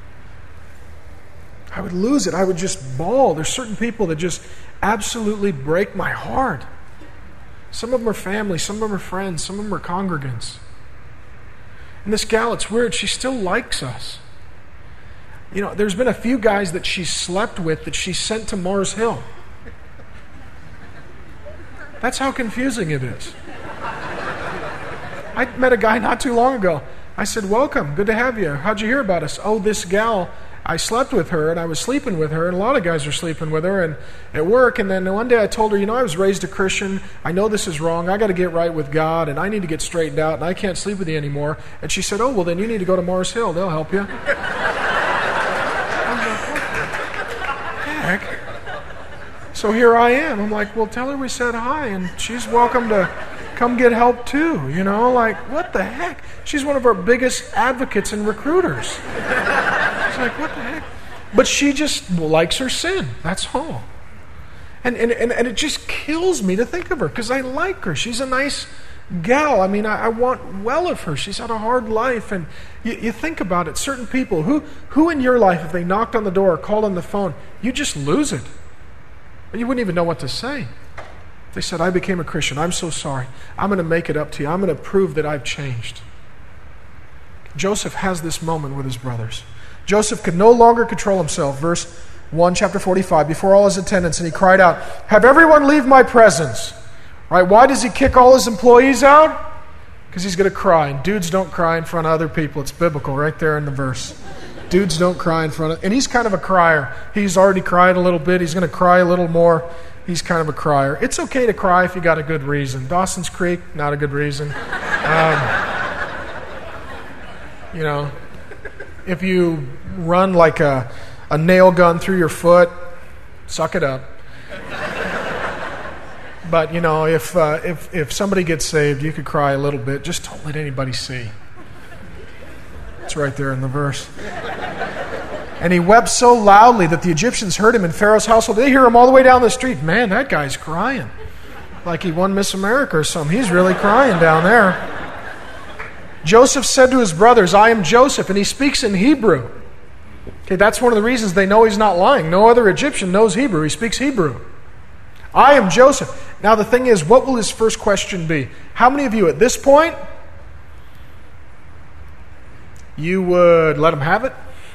I would lose it. I would just bawl. There's certain people that just absolutely break my heart. Some of them are family. Some of them are friends. Some of them are congregants. And this gal, it's weird, she still likes us. You know, there's been a few guys that she slept with that she sent to Mars Hill. That's how confusing it is. I met a guy not too long ago. I said, welcome, good to have you. How'd you hear about us? Oh, this gal, I slept with her and I was sleeping with her, and a lot of guys are sleeping with her and at work. And then one day I told her, you know, I was raised a Christian. I know this is wrong. I got to get right with God, and I need to get straightened out, and I can't sleep with you anymore. And she said, oh, well, then you need to go to Mars Hill. They'll help you. I was like, what the heck? So here I am. I'm like, well, tell her we said hi, and she's welcome to come get help too. You know, like, what the heck? She's one of our biggest advocates and recruiters. She's like, what the heck? But she just likes her sin. That's all. And and, and, and it just kills me to think of her, because I like her. She's a nice gal. I mean, I, I want well of her. She's had a hard life. And you, you think about it, certain people, who, who in your life, if they knocked on the door or called on the phone, you just lose it. You wouldn't even know what to say. They said, I became a Christian. I'm so sorry. I'm going to make it up to you. I'm going to prove that I've changed. Joseph has this moment with his brothers. Joseph could no longer control himself. Verse one, chapter forty-five, before all his attendants, and he cried out, have everyone leave my presence. Right? Why does he kick all his employees out? Because he's going to cry. And dudes don't cry in front of other people. It's biblical right there in the verse. Dudes don't cry in front of... And he's kind of a crier. He's already cried a little bit. He's going to cry a little more. He's kind of a crier. It's okay to cry if you got a good reason. Dawson's Creek, not a good reason. Um, you know, if you run like a, a nail gun through your foot, suck it up. But, you know, if, uh, if, if somebody gets saved, you could cry a little bit. Just don't let anybody see. It's right there in the verse. And he wept so loudly that the Egyptians heard him in Pharaoh's household. They hear him all the way down the street. Man, that guy's crying. Like he won Miss America or something. He's really crying down there. Joseph said to his brothers, I am Joseph, and he speaks in Hebrew. Okay, that's one of the reasons they know he's not lying. No other Egyptian knows Hebrew. He speaks Hebrew. I am Joseph. Now the thing is, what will his first question be? How many of you at this point, you would let him have it?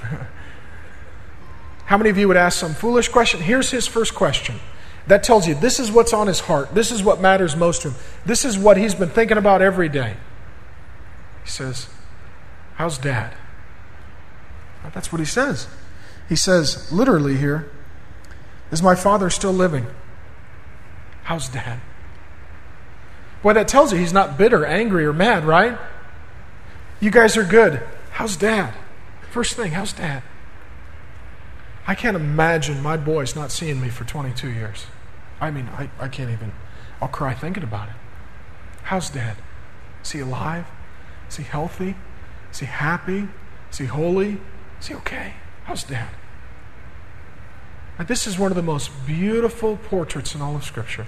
How many of you would ask some foolish question? Here's his first question. That tells you this is what's on his heart. This is what matters most to him. This is what he's been thinking about every day. He says, how's Dad? That's what he says. He says, literally here, is my father still living? How's Dad? Boy, that tells you he's not bitter, angry, or mad, right? You guys are good. How's Dad? First thing, how's Dad? I can't imagine my boys not seeing me for twenty-two years. I mean, I, I can't even. I'll cry thinking about it. How's Dad? Is he alive? Is he healthy? Is he happy? Is he holy? Is he okay? How's Dad? Now, this is one of the most beautiful portraits in all of Scripture.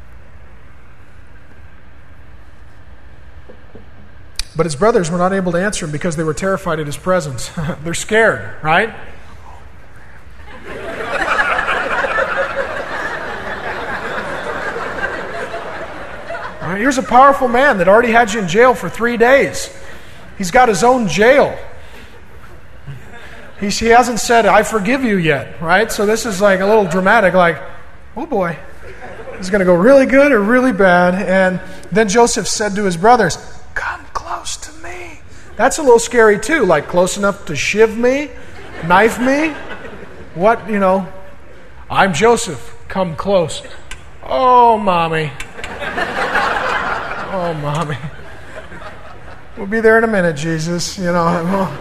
But his brothers were not able to answer him because they were terrified at his presence. They're scared, right? All right, here's a powerful man that already had you in jail for three days. He's got his own jail. He, he hasn't said, I forgive you yet, right? So this is like a little dramatic, like, oh boy, this is going to go really good or really bad. And then Joseph said to his brothers, come close to me. That's a little scary too, like close enough to shiv me, knife me. What, you know, I'm Joseph, come close. Oh, mommy. Oh, mommy. We'll be there in a minute, Jesus, you know.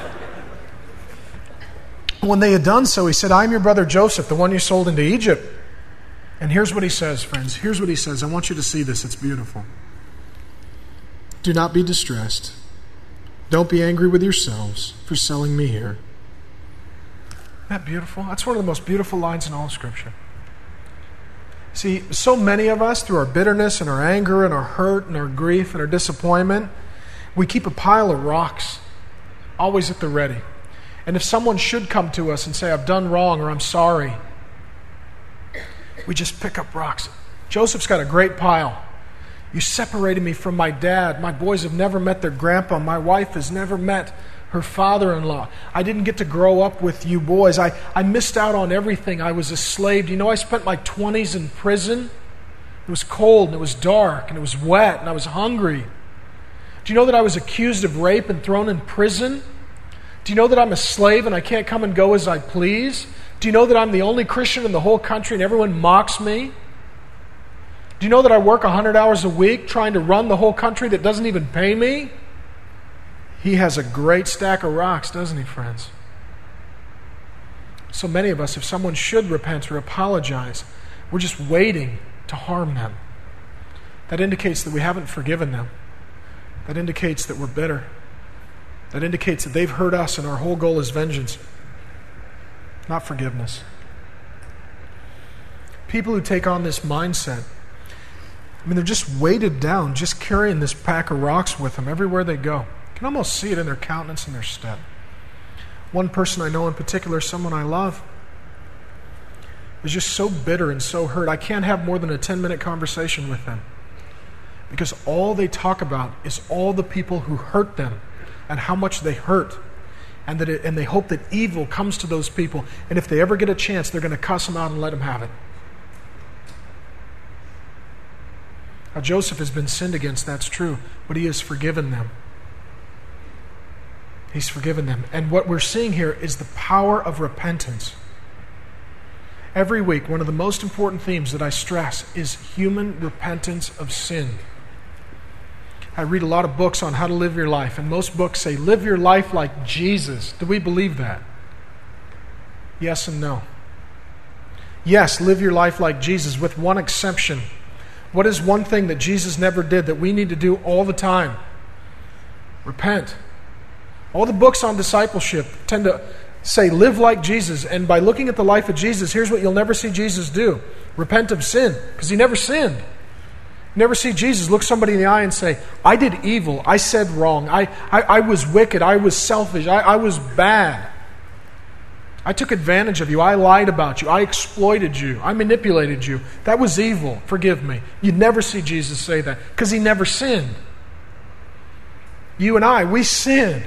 When they had done so, he said, I am your brother Joseph, the one you sold into Egypt. And here's what he says, friends. Here's what he says. I want you to see this. It's beautiful. Do not be distressed. Don't be angry with yourselves for selling me here. Isn't that beautiful? That's one of the most beautiful lines in all of Scripture. See, so many of us, through our bitterness and our anger and our hurt and our grief and our disappointment, we keep a pile of rocks always at the ready. And if someone should come to us and say, I've done wrong or I'm sorry, we just pick up rocks. Joseph's got a great pile. You separated me from my dad. My boys have never met their grandpa. My wife has never met her father-in-law. I didn't get to grow up with you boys. I, I missed out on everything. I was a slave. You know, I spent my twenties in prison. It was cold and it was dark and it was wet and I was hungry. Do you know that I was accused of rape and thrown in prison? Do you know that I'm a slave and I can't come and go as I please? Do you know that I'm the only Christian in the whole country and everyone mocks me? Do you know that I work one hundred hours a week trying to run the whole country that doesn't even pay me? He has a great stack of rocks, doesn't he, friends? So many of us, if someone should repent or apologize, we're just waiting to harm them. That indicates that we haven't forgiven them. That indicates that we're bitter. That indicates that they've hurt us and our whole goal is vengeance, not forgiveness. People who take on this mindset, I mean, they're just weighted down, just carrying this pack of rocks with them everywhere they go. You can almost see it in their countenance and their step. One person I know in particular, someone I love, is just so bitter and so hurt. I can't have more than a ten-minute conversation with them because all they talk about is all the people who hurt them and how much they hurt, and that it, and they hope that evil comes to those people, and if they ever get a chance, they're going to cuss them out and let them have it. Now, Joseph has been sinned against, that's true, but he has forgiven them. He's forgiven them. And what we're seeing here is the power of repentance. Every week, one of the most important themes that I stress is human repentance of sin. I read a lot of books on how to live your life, and most books say, live your life like Jesus. Do we believe that? Yes and no. Yes, live your life like Jesus, with one exception. What is one thing that Jesus never did that we need to do all the time? Repent. All the books on discipleship tend to say, live like Jesus. And by looking at the life of Jesus, here's what you'll never see Jesus do. Repent of sin, because he never sinned. You never see Jesus look somebody in the eye and say, I did evil, I said wrong, I, I, I was wicked, I was selfish, I, I was bad. I took advantage of you, I lied about you, I exploited you, I manipulated you. That was evil, forgive me. You'd never see Jesus say that, because he never sinned. You and I, we sin.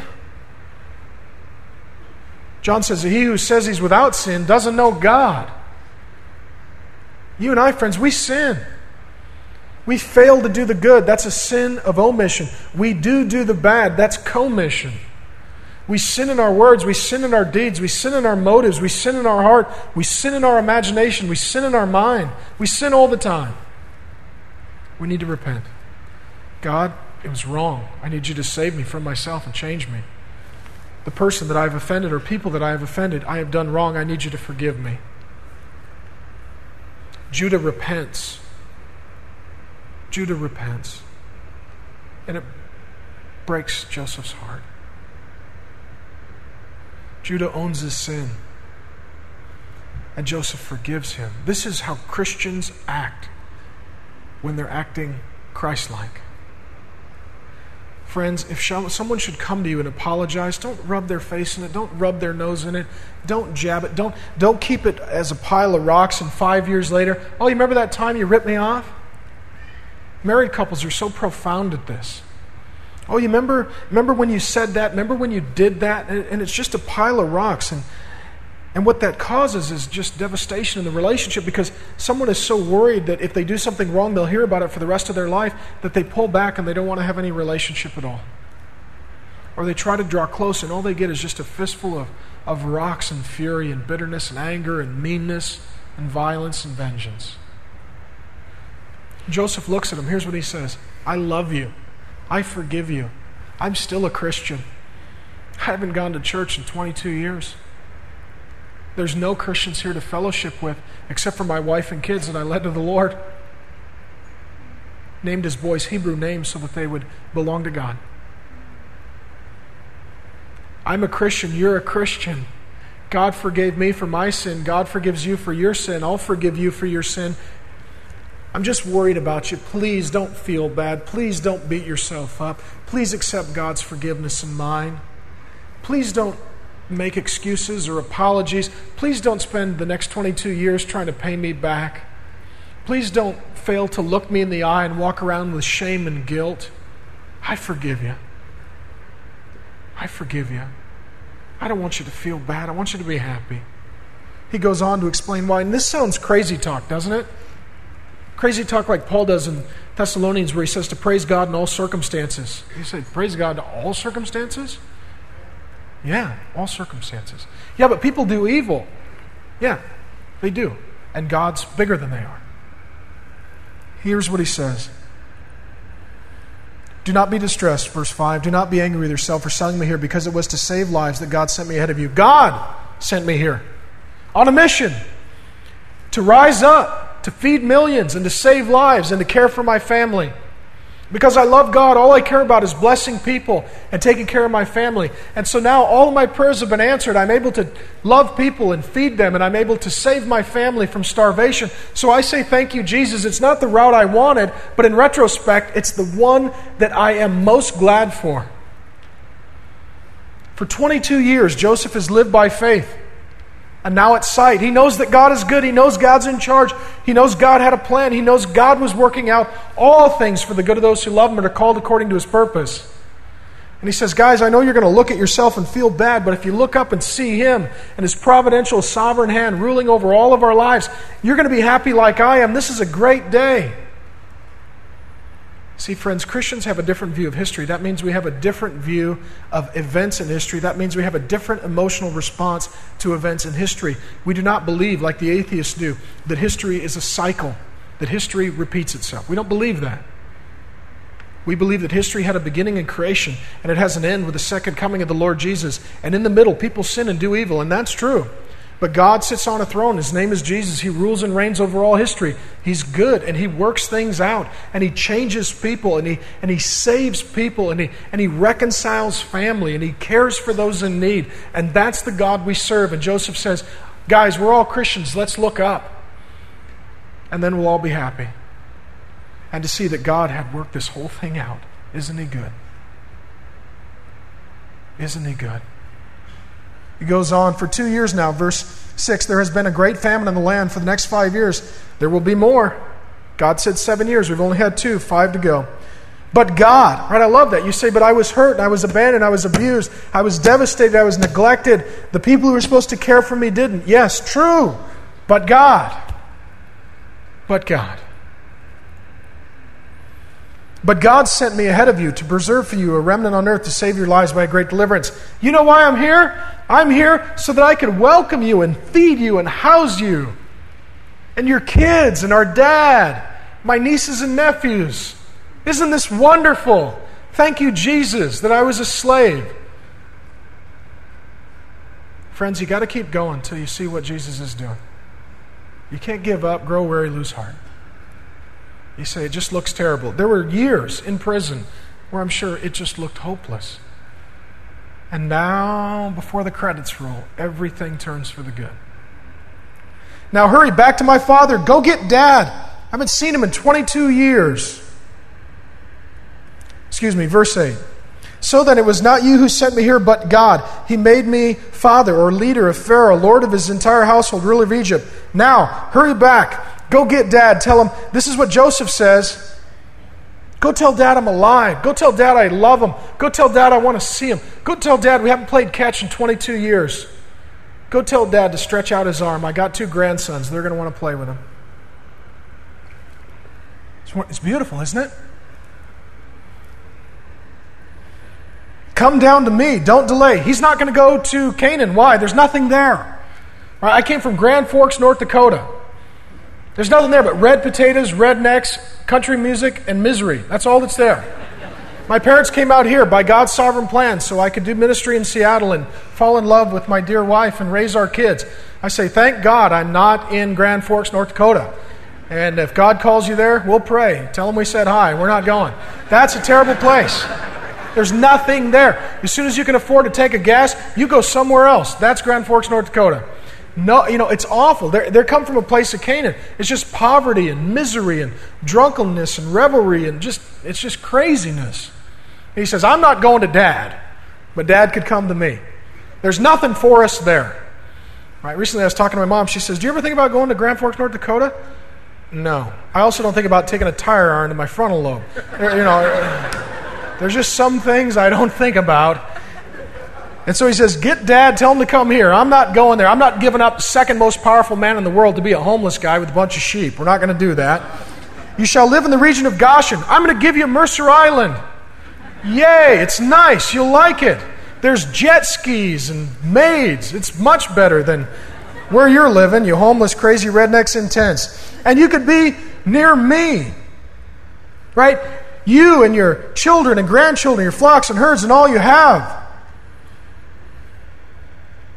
John says that he who says he's without sin doesn't know God. You and I, friends, we sin. We fail to do the good. That's a sin of omission. We do do the bad. That's commission. We sin in our words. We sin in our deeds. We sin in our motives. We sin in our heart. We sin in our imagination. We sin in our mind. We sin all the time. We need to repent. God, it was wrong. I need you to save me from myself and change me. The person that I have offended or people that I have offended, I have done wrong. I need you to forgive me. Judah repents. Judah repents. And it breaks Joseph's heart. Judah owns his sin. And Joseph forgives him. This is how Christians act when they're acting Christ-like. Friends, if someone should come to you and apologize, don't rub their face in it. Don't rub their nose in it. Don't jab it. Don't, don't keep it as a pile of rocks and five years later, oh, you remember that time you ripped me off? Married couples are so profound at this. Oh, you remember, remember when you said that? Remember when you did that? And, and it's just a pile of rocks. And, and what that causes is just devastation in the relationship, because someone is so worried that if they do something wrong, they'll hear about it for the rest of their life, that they pull back and they don't want to have any relationship at all. Or they try to draw close and all they get is just a fistful of, of rocks and fury and bitterness and anger and meanness and violence and vengeance. Joseph looks at him. Here's what he says. I love you. I forgive you. I'm still a Christian. I haven't gone to church in twenty-two years. There's no Christians here to fellowship with except for my wife and kids that I led to the Lord. Named his boys Hebrew names so that they would belong to God. I'm a Christian. You're a Christian. God forgave me for my sin. God forgives you for your sin. I'll forgive you for your sin. I'm just worried about you. Please don't feel bad. Please don't beat yourself up. Please accept God's forgiveness and mine. Please don't make excuses or apologies. Please don't spend the next twenty-two years trying to pay me back. Please don't fail to look me in the eye and walk around with shame and guilt. I forgive you. I forgive you. I don't want you to feel bad. I want you to be happy. He goes on to explain why. And this sounds crazy talk, doesn't it? Crazy talk like Paul does in Thessalonians, where he says to praise God in all circumstances. You say, praise God in all circumstances? Yeah, all circumstances. Yeah, but people do evil. Yeah, they do. And God's bigger than they are. Here's what he says. Do not be distressed, verse five. Do not be angry with yourself for sending me here, because it was to save lives that God sent me ahead of you. God sent me here on a mission to rise up, to feed millions, and to save lives, and to care for my family. Because I love God, all I care about is blessing people and taking care of my family. And so now all of my prayers have been answered. I'm able to love people and feed them, and I'm able to save my family from starvation. So I say thank you, Jesus. It's not the route I wanted, but in retrospect, it's the one that I am most glad for. For twenty-two years, Joseph has lived by faith. And now it's sight. He knows that God is good. He knows God's in charge. He knows God had a plan. He knows God was working out all things for the good of those who love Him and are called according to His purpose. And he says, guys, I know you're going to look at yourself and feel bad, but if you look up and see Him and His providential, sovereign hand ruling over all of our lives, you're going to be happy like I am. This is a great day. See, friends, Christians have a different view of history. That means we have a different view of events in history. That means we have a different emotional response to events in history. We do not believe, like the atheists do, that history is a cycle, that history repeats itself. We don't believe that. We believe that history had a beginning in creation, and it has an end with the second coming of the Lord Jesus. And in the middle, people sin and do evil, and that's true. But God sits on a throne. His name is Jesus. He rules and reigns over all history. He's good, and He works things out, and He changes people, and He and He saves people, and He and He reconciles family, and He cares for those in need. And that's the God we serve. And Joseph says, guys, we're all Christians. Let's look up. And then we'll all be happy. And to see that God had worked this whole thing out. Isn't He good? Isn't He good? He goes on, for two years now, verse six, there has been a great famine in the land. For the next five years, there will be more. God said seven years. We've only had two, five to go. But God, right, I love that. You say, but I was hurt, and I was abandoned, I was abused, I was devastated, I was neglected. The people who were supposed to care for me didn't. Yes, true. But God. But God. But God sent me ahead of you to preserve for you a remnant on earth to save your lives by a great deliverance. You know why I'm here? I'm here so that I can welcome you and feed you and house you. And your kids and our dad, my nieces and nephews. Isn't this wonderful? Thank you, Jesus, that I was a slave. Friends, you got to keep going until you see what Jesus is doing. You can't give up, grow weary, lose heart. You say, it just looks terrible. There were years in prison where I'm sure it just looked hopeless. And now, before the credits roll, everything turns for the good. Now hurry back to my father. Go get Dad. I haven't seen him in twenty-two years. Excuse me, verse eight. So then it was not you who sent me here, but God. He made me father or leader of Pharaoh, lord of his entire household, ruler of Egypt. Now, hurry back. Go get Dad. Tell him, this is what Joseph says. Go tell Dad I'm alive. Go tell Dad I love him. Go tell Dad I want to see him. Go tell Dad we haven't played catch in twenty-two years. Go tell Dad to stretch out his arm. I got two grandsons. They're going to want to play with him. It's beautiful, isn't it? Come down to me. Don't delay. He's not going to go to Canaan. Why? There's nothing there. Right, I came from Grand Forks, North Dakota. There's nothing there but red potatoes, rednecks, country music, and misery. That's all that's there. My parents came out here by God's sovereign plan so I could do ministry in Seattle and fall in love with my dear wife and raise our kids. I say, thank God I'm not in Grand Forks, North Dakota. And if God calls you there, we'll pray. Tell him we said hi. We're not going. That's a terrible place. There's nothing there. As soon as you can afford to take a gas, you go somewhere else. That's Grand Forks, North Dakota. No, you know, it's awful. They're, they're come from a place of Canaan. It's just poverty and misery and drunkenness and revelry and just, it's just craziness. He says, I'm not going to Dad, but Dad could come to me. There's nothing for us there. Right? Recently I was talking to my mom. She says, do you ever think about going to Grand Forks, North Dakota? No. I also don't think about taking a tire iron to my frontal lobe. You know, there's just some things I don't think about. And so he says, get Dad, tell him to come here. I'm not going there. I'm not giving up the second most powerful man in the world to be a homeless guy with a bunch of sheep. We're not going to do that. You shall live in the region of Goshen. I'm going to give you Mercer Island. Yay, it's nice. You'll like it. There's jet skis and maids. It's much better than where you're living, you homeless, crazy rednecks in tents. And you could be near me. Right? You and your children and grandchildren, your flocks and herds and all you have.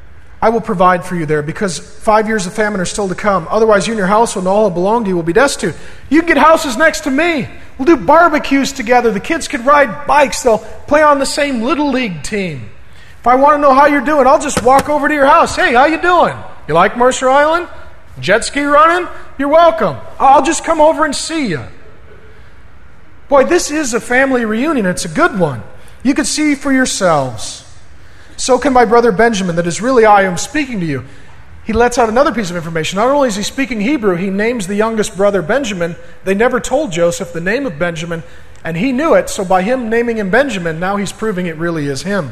I will provide for you there, because five years of famine are still to come. Otherwise, you and your household and all that belong to you will be destitute. You can get houses next to me. We'll do barbecues together. The kids could ride bikes. They'll play on the same little league team. If I want to know how you're doing, I'll just walk over to your house. Hey, how you doing? You like Mercer Island? Jet ski running? You're welcome. I'll just come over and see you. Boy, this is a family reunion. It's a good one. You can see for yourselves. So can my brother Benjamin, that is really I who am speaking to you. He lets out another piece of information. Not only is he speaking Hebrew, he names the youngest brother Benjamin. They never told Joseph the name of Benjamin, and he knew it. So by him naming him Benjamin, now he's proving it really is him.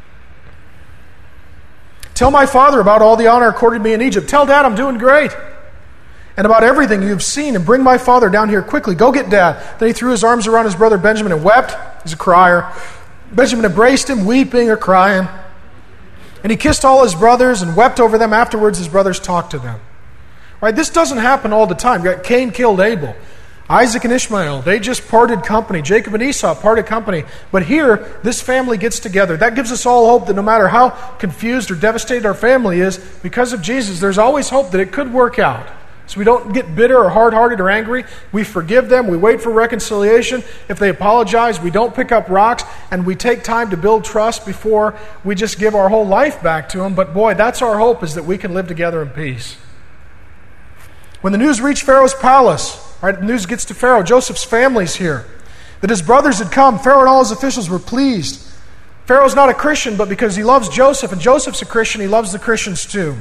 Tell my father about all the honor accorded me in Egypt. Tell Dad I'm doing great. And about everything you've seen, and bring my father down here quickly. Go get Dad. Then he threw his arms around his brother Benjamin and wept. He's a crier. Benjamin embraced him, weeping or crying. And he kissed all his brothers and wept over them. Afterwards, his brothers talked to them. Right? This doesn't happen all the time. Cain killed Abel. Isaac and Ishmael, they just parted company. Jacob and Esau parted company. But here, this family gets together. That gives us all hope that no matter how confused or devastated our family is, because of Jesus, there's always hope that it could work out. So we don't get bitter or hard-hearted or angry. We forgive them. We wait for reconciliation. If they apologize, we don't pick up rocks, and we take time to build trust before we just give our whole life back to them. But boy, that's our hope, is that we can live together in peace. When the news reached Pharaoh's palace, right, the news gets to Pharaoh, Joseph's family's here, that his brothers had come, Pharaoh and all his officials were pleased. Pharaoh's not a Christian, but because he loves Joseph, and Joseph's a Christian, he loves the Christians too.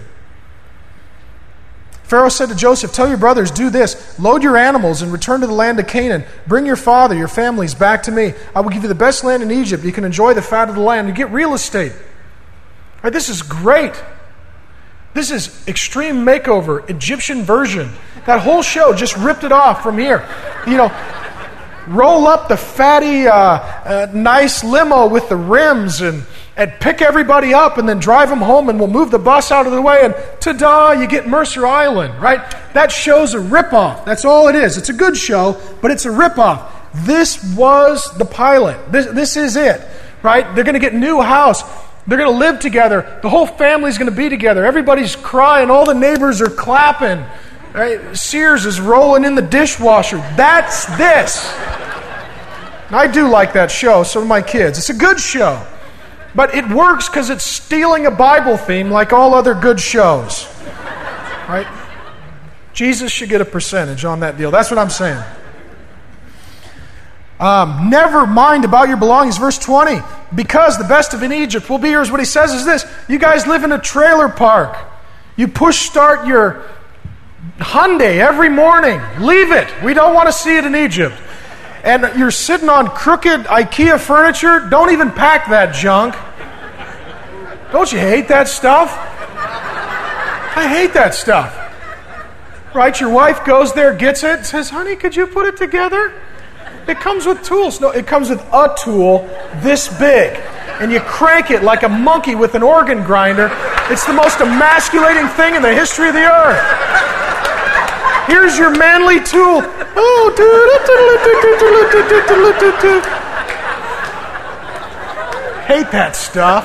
Pharaoh said to Joseph, tell your brothers, do this. Load your animals and return to the land of Canaan. Bring your father, your families back to me. I will give you the best land in Egypt. You can enjoy the fat of the land. You get real estate. Right, this is great. This is Extreme Makeover, Egyptian version. That whole show just ripped it off from here. You know, roll up the fatty, uh, uh, nice limo with the rims and and pick everybody up and then drive them home, and we'll move the bus out of the way, and ta-da, you get Mercer Island, right? That show's a ripoff. That's all it is. It's a good show, but it's a ripoff. This was the pilot. This, this is it, right? They're going to get a new house. They're going to live together. The whole family's going to be together. Everybody's crying. All the neighbors are clapping. Right? Sears is rolling in the dishwasher. That's this. I do like that show, so do my kids. It's a good show. But it works because it's stealing a Bible theme like all other good shows. Right? Jesus should get a percentage on that deal. That's what I'm saying. Um, never mind about your belongings. Verse twenty. Because the best of in Egypt will be yours. What he says is this. You guys live in a trailer park. You push start your Hyundai every morning. Leave it. We don't want to see it in Egypt. And you're sitting on crooked IKEA furniture, don't even pack that junk. Don't you hate that stuff? I hate that stuff. Right? Your wife goes there, gets it, says, honey, could you put it together? It comes with tools. No, it comes with a tool this big. And you crank it like a monkey with an organ grinder. It's the most emasculating thing in the history of the earth. Here's your manly tool. Oh, hate that stuff.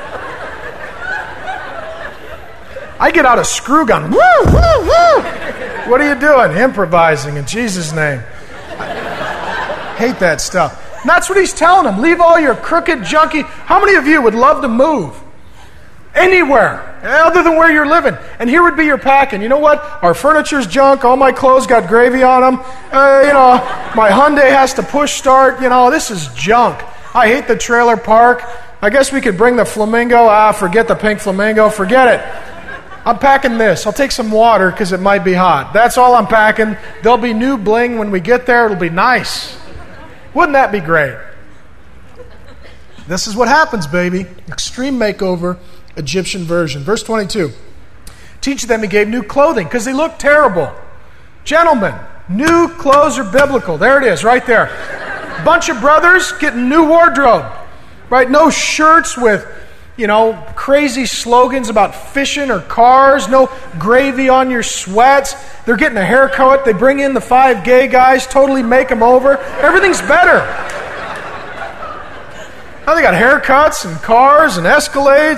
I get out a screw gun. Woo, woo, woo. What are you doing? Improvising in Jesus' name. I hate that stuff. And that's what he's telling them. Leave all your crooked, junky. How many of you would love to move? Anywhere other than where you're living. And here would be your packing. You know what? Our furniture's junk. All my clothes got gravy on them. Uh, you know, my Hyundai has to push start. You know, this is junk. I hate the trailer park. I guess we could bring the flamingo. Ah, forget the pink flamingo. Forget it. I'm packing this. I'll take some water because it might be hot. That's all I'm packing. There'll be new bling when we get there. It'll be nice. Wouldn't that be great? This is what happens, baby. Extreme Makeover, Egyptian version. Verse twenty-two. Teach them he gave new clothing because they look terrible. Gentlemen, new clothes are biblical. There it is, right there. Bunch of brothers getting new wardrobe. Right? No shirts with, you know, crazy slogans about fishing or cars. No gravy on your sweats. They're getting a haircut. They bring in the five gay guys, totally make them over. Everything's better. Now they got haircuts and cars and Escalades and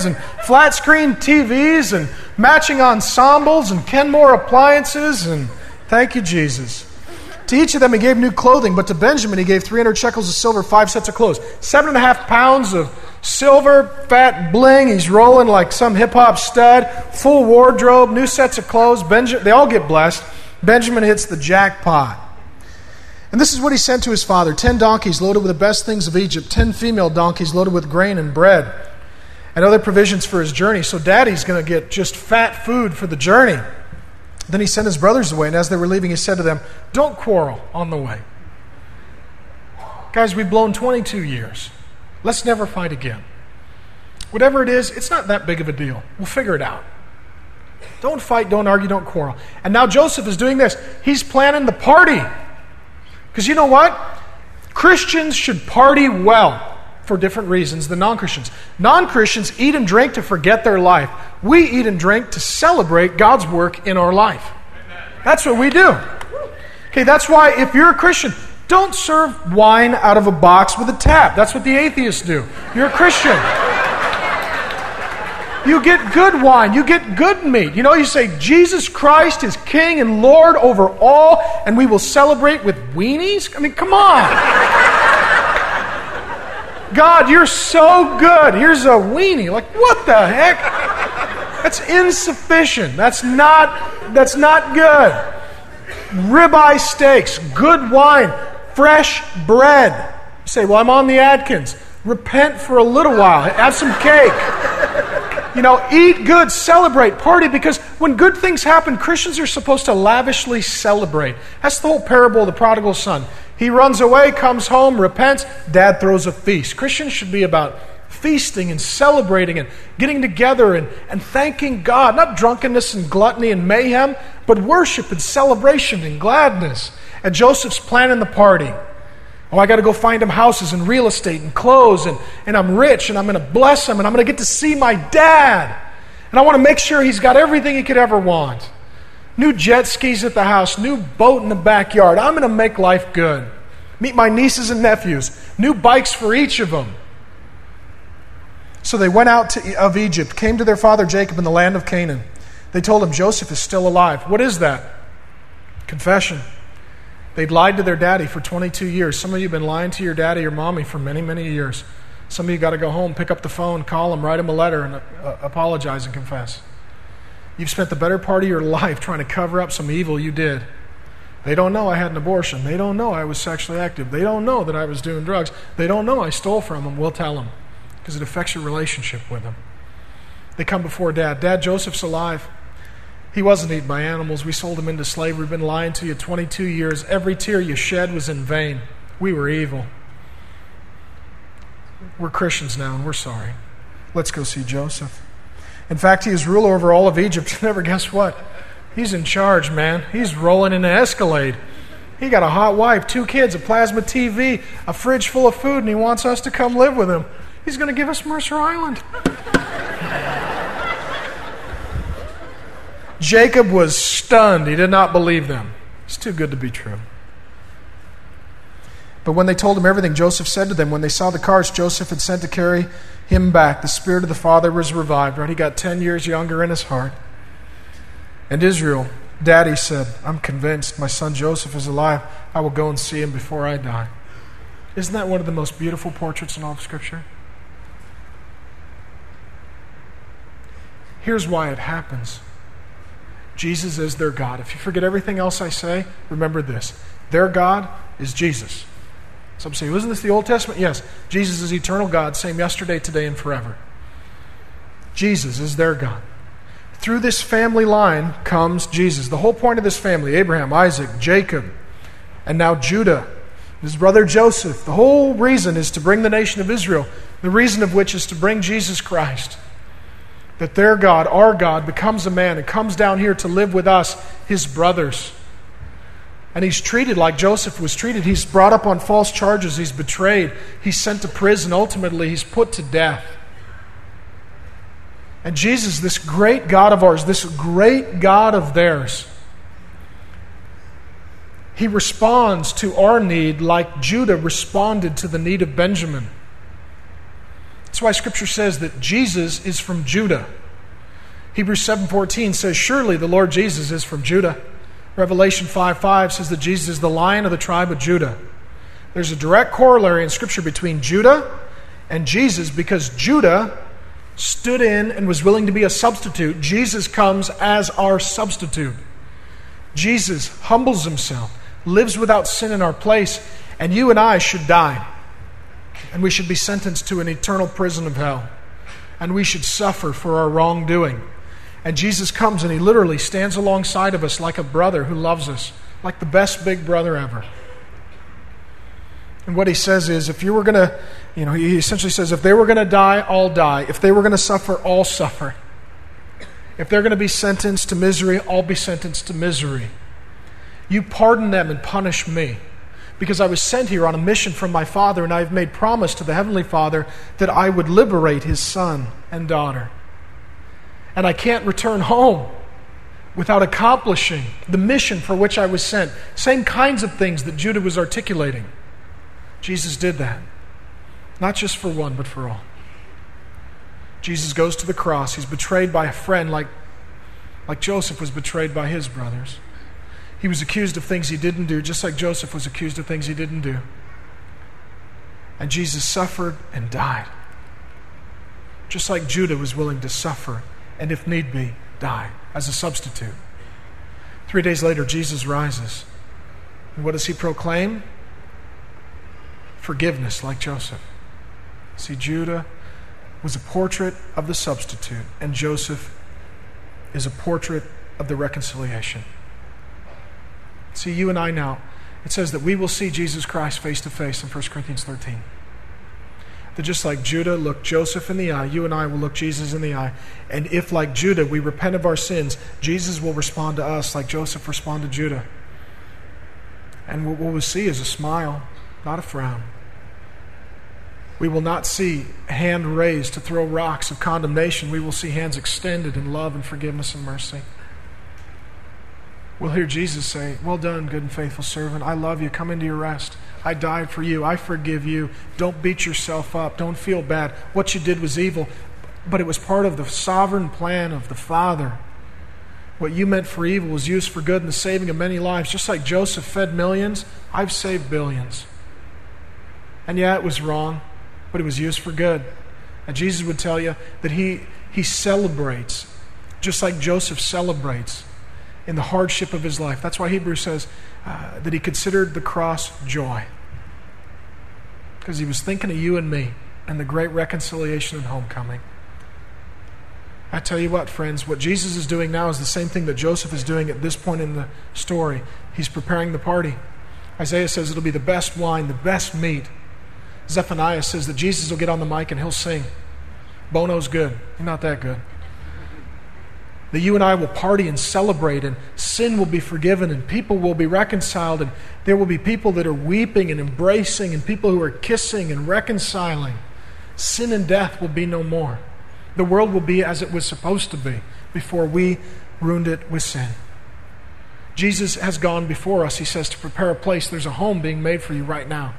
flat screen T Vs and matching ensembles and Kenmore appliances, and thank you, Jesus. To each of them he gave new clothing, but to Benjamin he gave three hundred shekels of silver, five sets of clothes. Seven and a half pounds of silver, fat bling. He's rolling like some hip-hop stud. Full wardrobe, new sets of clothes. Benjamin, they all get blessed. Benjamin hits the jackpot. And this is what he sent to his father. Ten donkeys loaded with the best things of Egypt. Ten female donkeys loaded with grain and bread. And other provisions for his journey. So daddy's going to get just fat food for the journey. Then he sent his brothers away, and as they were leaving, he said to them, don't quarrel on the way. Guys, we've blown twenty-two years. Let's never fight again. Whatever it is, it's not that big of a deal. We'll figure it out. Don't fight, don't argue, don't quarrel. And now Joseph is doing this. He's planning the party. Because you know what? Christians should party well for different reasons than non-Christians. Non-Christians eat and drink to forget their life. We eat and drink to celebrate God's work in our life. That's what we do. Okay, that's why if you're a Christian, don't serve wine out of a box with a tap. That's what the atheists do. You're a Christian. You get good wine. You get good meat. You know, you say, Jesus Christ is King and Lord over all, and we will celebrate with weenies? I mean, come on. God, you're so good. Here's a weenie. Like, what the heck? That's insufficient. That's not, that's not good. Ribeye steaks, good wine, fresh bread. You say, well, I'm on the Atkins. Repent for a little while. Have some cake. You know, eat good, celebrate, party, because when good things happen, Christians are supposed to lavishly celebrate. That's the whole parable of the prodigal son. He runs away, comes home, repents, dad throws a feast. Christians should be about feasting and celebrating and getting together and, and thanking God. Not drunkenness and gluttony and mayhem, but worship and celebration and gladness. And Joseph's planning the party. Oh, I got to go find him houses and real estate and clothes, and, and I'm rich, and I'm going to bless him, and I'm going to get to see my dad. And I want to make sure he's got everything he could ever want. New jet skis at the house, new boat in the backyard. I'm going to make life good. Meet my nieces and nephews. New bikes for each of them. So they went out to, of Egypt, came to their father Jacob in the land of Canaan. They told him, Joseph is still alive. What is that? Confession. They'd lied to their daddy for twenty-two years. Some of you have been lying to your daddy or mommy for many, many years. Some of you got to go home, pick up the phone, call them, write them a letter, and uh, apologize and confess. You've spent the better part of your life trying to cover up some evil you did. They don't know I had an abortion. They don't know I was sexually active. They don't know that I was doing drugs. They don't know I stole from them. We'll tell them because it affects your relationship with them. They come before Dad. Dad, Joseph's alive. He wasn't eaten by animals. We sold him into slavery. We've been lying to you twenty-two years. Every tear you shed was in vain. We were evil. We're Christians now, and we're sorry. Let's go see Joseph. In fact, he is ruler over all of Egypt. Never guess what? He's in charge, man. He's rolling in an Escalade. He got a hot wife, two kids, a plasma T V, a fridge full of food, and he wants us to come live with him. He's going to give us Mercer Island. Jacob was stunned. He did not believe them. It's too good to be true. But when they told him everything, Joseph said to them, when they saw the carts Joseph had sent to carry him back, the spirit of the father was revived. Right? He got ten years younger in his heart. And Israel, Daddy said, I'm convinced my son Joseph is alive. I will go and see him before I die. Isn't that one of the most beautiful portraits in all of Scripture? Here's why it happens. Jesus is their God. If you forget everything else I say, remember this. Their God is Jesus. Some say, wasn't this the Old Testament? Yes. Jesus is eternal God, same yesterday, today, and forever. Jesus is their God. Through this family line comes Jesus. The whole point of this family, Abraham, Isaac, Jacob, and now Judah, his brother Joseph, the whole reason is to bring the nation of Israel, the reason of which is to bring Jesus Christ. That their God, our God, becomes a man and comes down here to live with us, his brothers. And he's treated like Joseph was treated. He's brought up on false charges. He's betrayed. He's sent to prison. Ultimately, he's put to death. And Jesus, this great God of ours, this great God of theirs, he responds to our need like Judah responded to the need of Benjamin. That's why Scripture says that Jesus is from Judah. Hebrews seven fourteen says, surely the Lord Jesus is from Judah. Revelation five five says that Jesus is the Lion of the tribe of Judah. There's a direct corollary in Scripture between Judah and Jesus, because Judah stood in and was willing to be a substitute. Jesus comes as our substitute. Jesus humbles himself, lives without sin in our place, and you and I should die. And we should be sentenced to an eternal prison of hell. And we should suffer for our wrongdoing. And Jesus comes and he literally stands alongside of us like a brother who loves us, like the best big brother ever. And what he says is, if you were going to, you know, he essentially says, if they were going to die, I'll die. If they were going to suffer, I'll suffer. If they're going to be sentenced to misery, I'll be sentenced to misery. You pardon them and punish me, because I was sent here on a mission from my Father, and I've made promise to the Heavenly Father that I would liberate his son and daughter. And I can't return home without accomplishing the mission for which I was sent. Same kinds of things that Judah was articulating. Jesus did that. Not just for one, but for all. Jesus goes to the cross. He's betrayed by a friend like, like Joseph was betrayed by his brothers. He was accused of things he didn't do, just like Joseph was accused of things he didn't do. And Jesus suffered and died. Just like Judah was willing to suffer and, if need be, die as a substitute. Three days later, Jesus rises. And what does he proclaim? Forgiveness, like Joseph. See, Judah was a portrait of the substitute, and Joseph is a portrait of the reconciliation. See, you and I now, it says that we will see Jesus Christ face to face in First Corinthians thirteen. That just like Judah looked Joseph in the eye, you and I will look Jesus in the eye. And if, like Judah, we repent of our sins, Jesus will respond to us like Joseph responded to Judah. And what we'll see is a smile, not a frown. We will not see a hand raised to throw rocks of condemnation. We will see hands extended in love and forgiveness and mercy. We'll hear Jesus say, well done, good and faithful servant. I love you. Come into your rest. I died for you. I forgive you. Don't beat yourself up. Don't feel bad. What you did was evil, but it was part of the sovereign plan of the Father. What you meant for evil was used for good in the saving of many lives. Just like Joseph fed millions, I've saved billions. And yeah, it was wrong, but it was used for good. And Jesus would tell you that he, he celebrates, just like Joseph celebrates in the hardship of his life. That's why Hebrews says uh, that he considered the cross joy. Because he was thinking of you and me and the great reconciliation and homecoming. I tell you what, friends, what Jesus is doing now is the same thing that Joseph is doing at this point in the story. He's preparing the party. Isaiah says it'll be the best wine, the best meat. Zephaniah says that Jesus will get on the mic and he'll sing. Bono's good. He's not that good. That you and I will party and celebrate, and sin will be forgiven, and people will be reconciled, and there will be people that are weeping and embracing, and people who are kissing and reconciling. Sin and death will be no more. The world will be as it was supposed to be before we ruined it with sin. Jesus has gone before us, he says, to prepare a place. There's a home being made for you right now.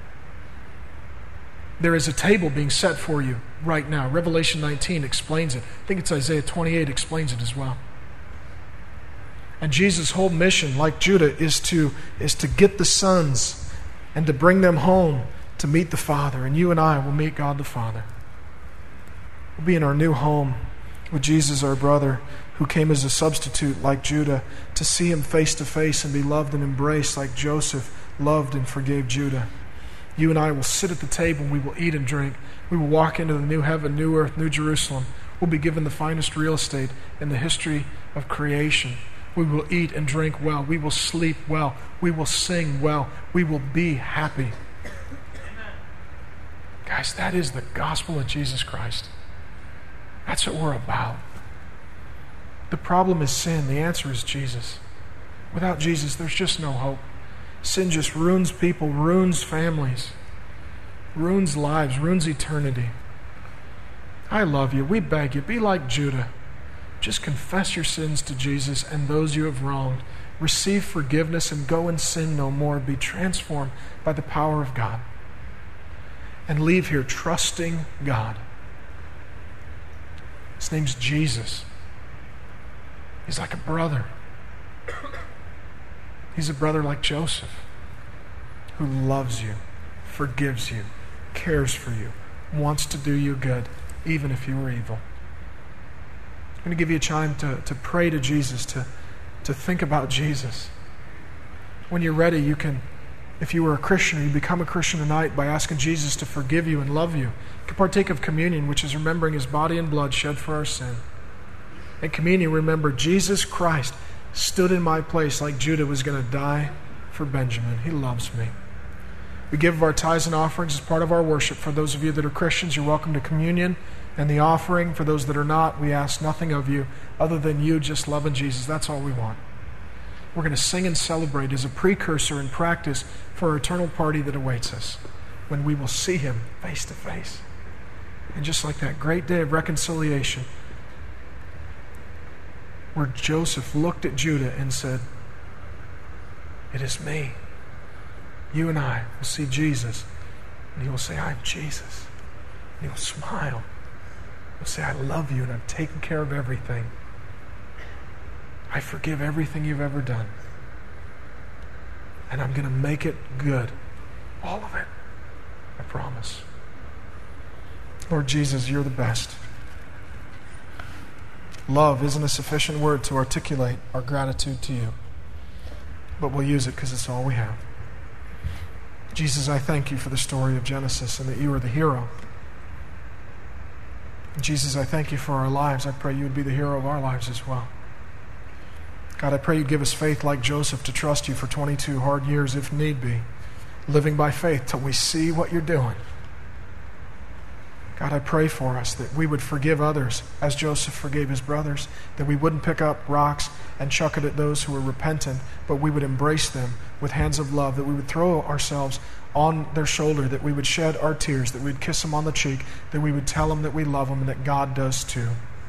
There is a table being set for you right now. Revelation nineteen explains it. I think it's Isaiah twenty-eight explains it as well. And Jesus' whole mission, like Judah, is to, is to get the sons and to bring them home to meet the Father. And you and I will meet God the Father. We'll be in our new home with Jesus, our brother, who came as a substitute like Judah, to see him face to face and be loved and embraced like Joseph loved and forgave Judah. You and I will sit at the table and we will eat and drink. We will walk into the new heaven, new earth, new Jerusalem. We'll be given the finest real estate in the history of creation. We will eat and drink well. We will sleep well. We will sing well. We will be happy. Guys, that is the gospel of Jesus Christ. That's what we're about. The problem is sin. The answer is Jesus. Without Jesus, there's just no hope. Sin just ruins people, ruins families, ruins lives, ruins eternity. I love you. We beg you, be like Judah. Just confess your sins to Jesus and those you have wronged. Receive forgiveness and go and sin no more. Be transformed by the power of God. And leave here trusting God His name's Jesus. He's like a brother. He's a brother like Joseph, who loves you, forgives you, cares for you, wants to do you good, even if you were evil. I'm going to give you a time to, to pray to Jesus, to, to think about Jesus. When you're ready, you can, if you were a Christian or you become a Christian tonight by asking Jesus to forgive you and love you, you can partake of communion, which is remembering His body and blood shed for our sin. In communion, remember Jesus Christ stood in my place like Judah was going to die for Benjamin. He loves me. We give of our tithes and offerings as part of our worship. For those of you that are Christians, you're welcome to communion and the offering. For those that are not, we ask nothing of you other than you just loving Jesus. That's all we want. We're going to sing and celebrate as a precursor and practice for our eternal party that awaits us when we will see Him face to face. And just like that great day of reconciliation, where Joseph looked at Judah and said, "It is me." You and I will see Jesus, and He will say, "I'm Jesus." And He will smile. He'll say, "I love you, and I've taken care of everything. I forgive everything you've ever done. And I'm going to make it good. All of it. I promise." Lord Jesus, You're the best. Love isn't a sufficient word to articulate our gratitude to You, but we'll use it because it's all we have. Jesus, I thank You for the story of Genesis and that You are the hero. Jesus, I thank You for our lives. I pray You would be the hero of our lives as well. God, I pray You'd give us faith like Joseph to trust You for twenty-two hard years if need be, living by faith till we see what You're doing. God, I pray for us that we would forgive others as Joseph forgave his brothers, that we wouldn't pick up rocks and chuck it at those who are repentant, but we would embrace them with hands of love, that we would throw ourselves on their shoulder, that we would shed our tears, that we would kiss them on the cheek, that we would tell them that we love them and that God does too.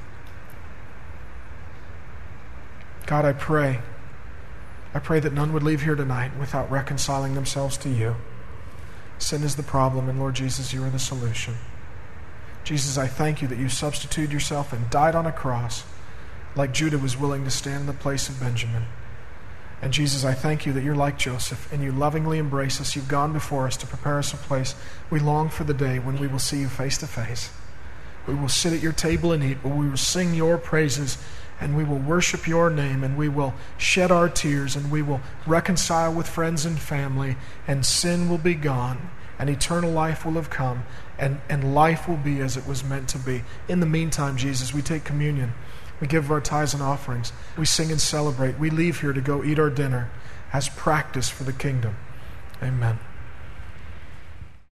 God, I pray, I pray that none would leave here tonight without reconciling themselves to You. Sin is the problem, and Lord Jesus, You are the solution. Jesus, I thank You that You substituted Yourself and died on a cross like Judah was willing to stand in the place of Benjamin. And Jesus, I thank You that You're like Joseph and You lovingly embrace us. You've gone before us to prepare us a place. We long for the day when we will see You face to face. We will sit at Your table and eat, but we will sing Your praises and we will worship Your name and we will shed our tears and we will reconcile with friends and family, and sin will be gone and eternal life will have come, and, and life will be as it was meant to be. In the meantime, Jesus, we take communion. We give our tithes and offerings. We sing and celebrate. We leave here to go eat our dinner as practice for the kingdom. Amen.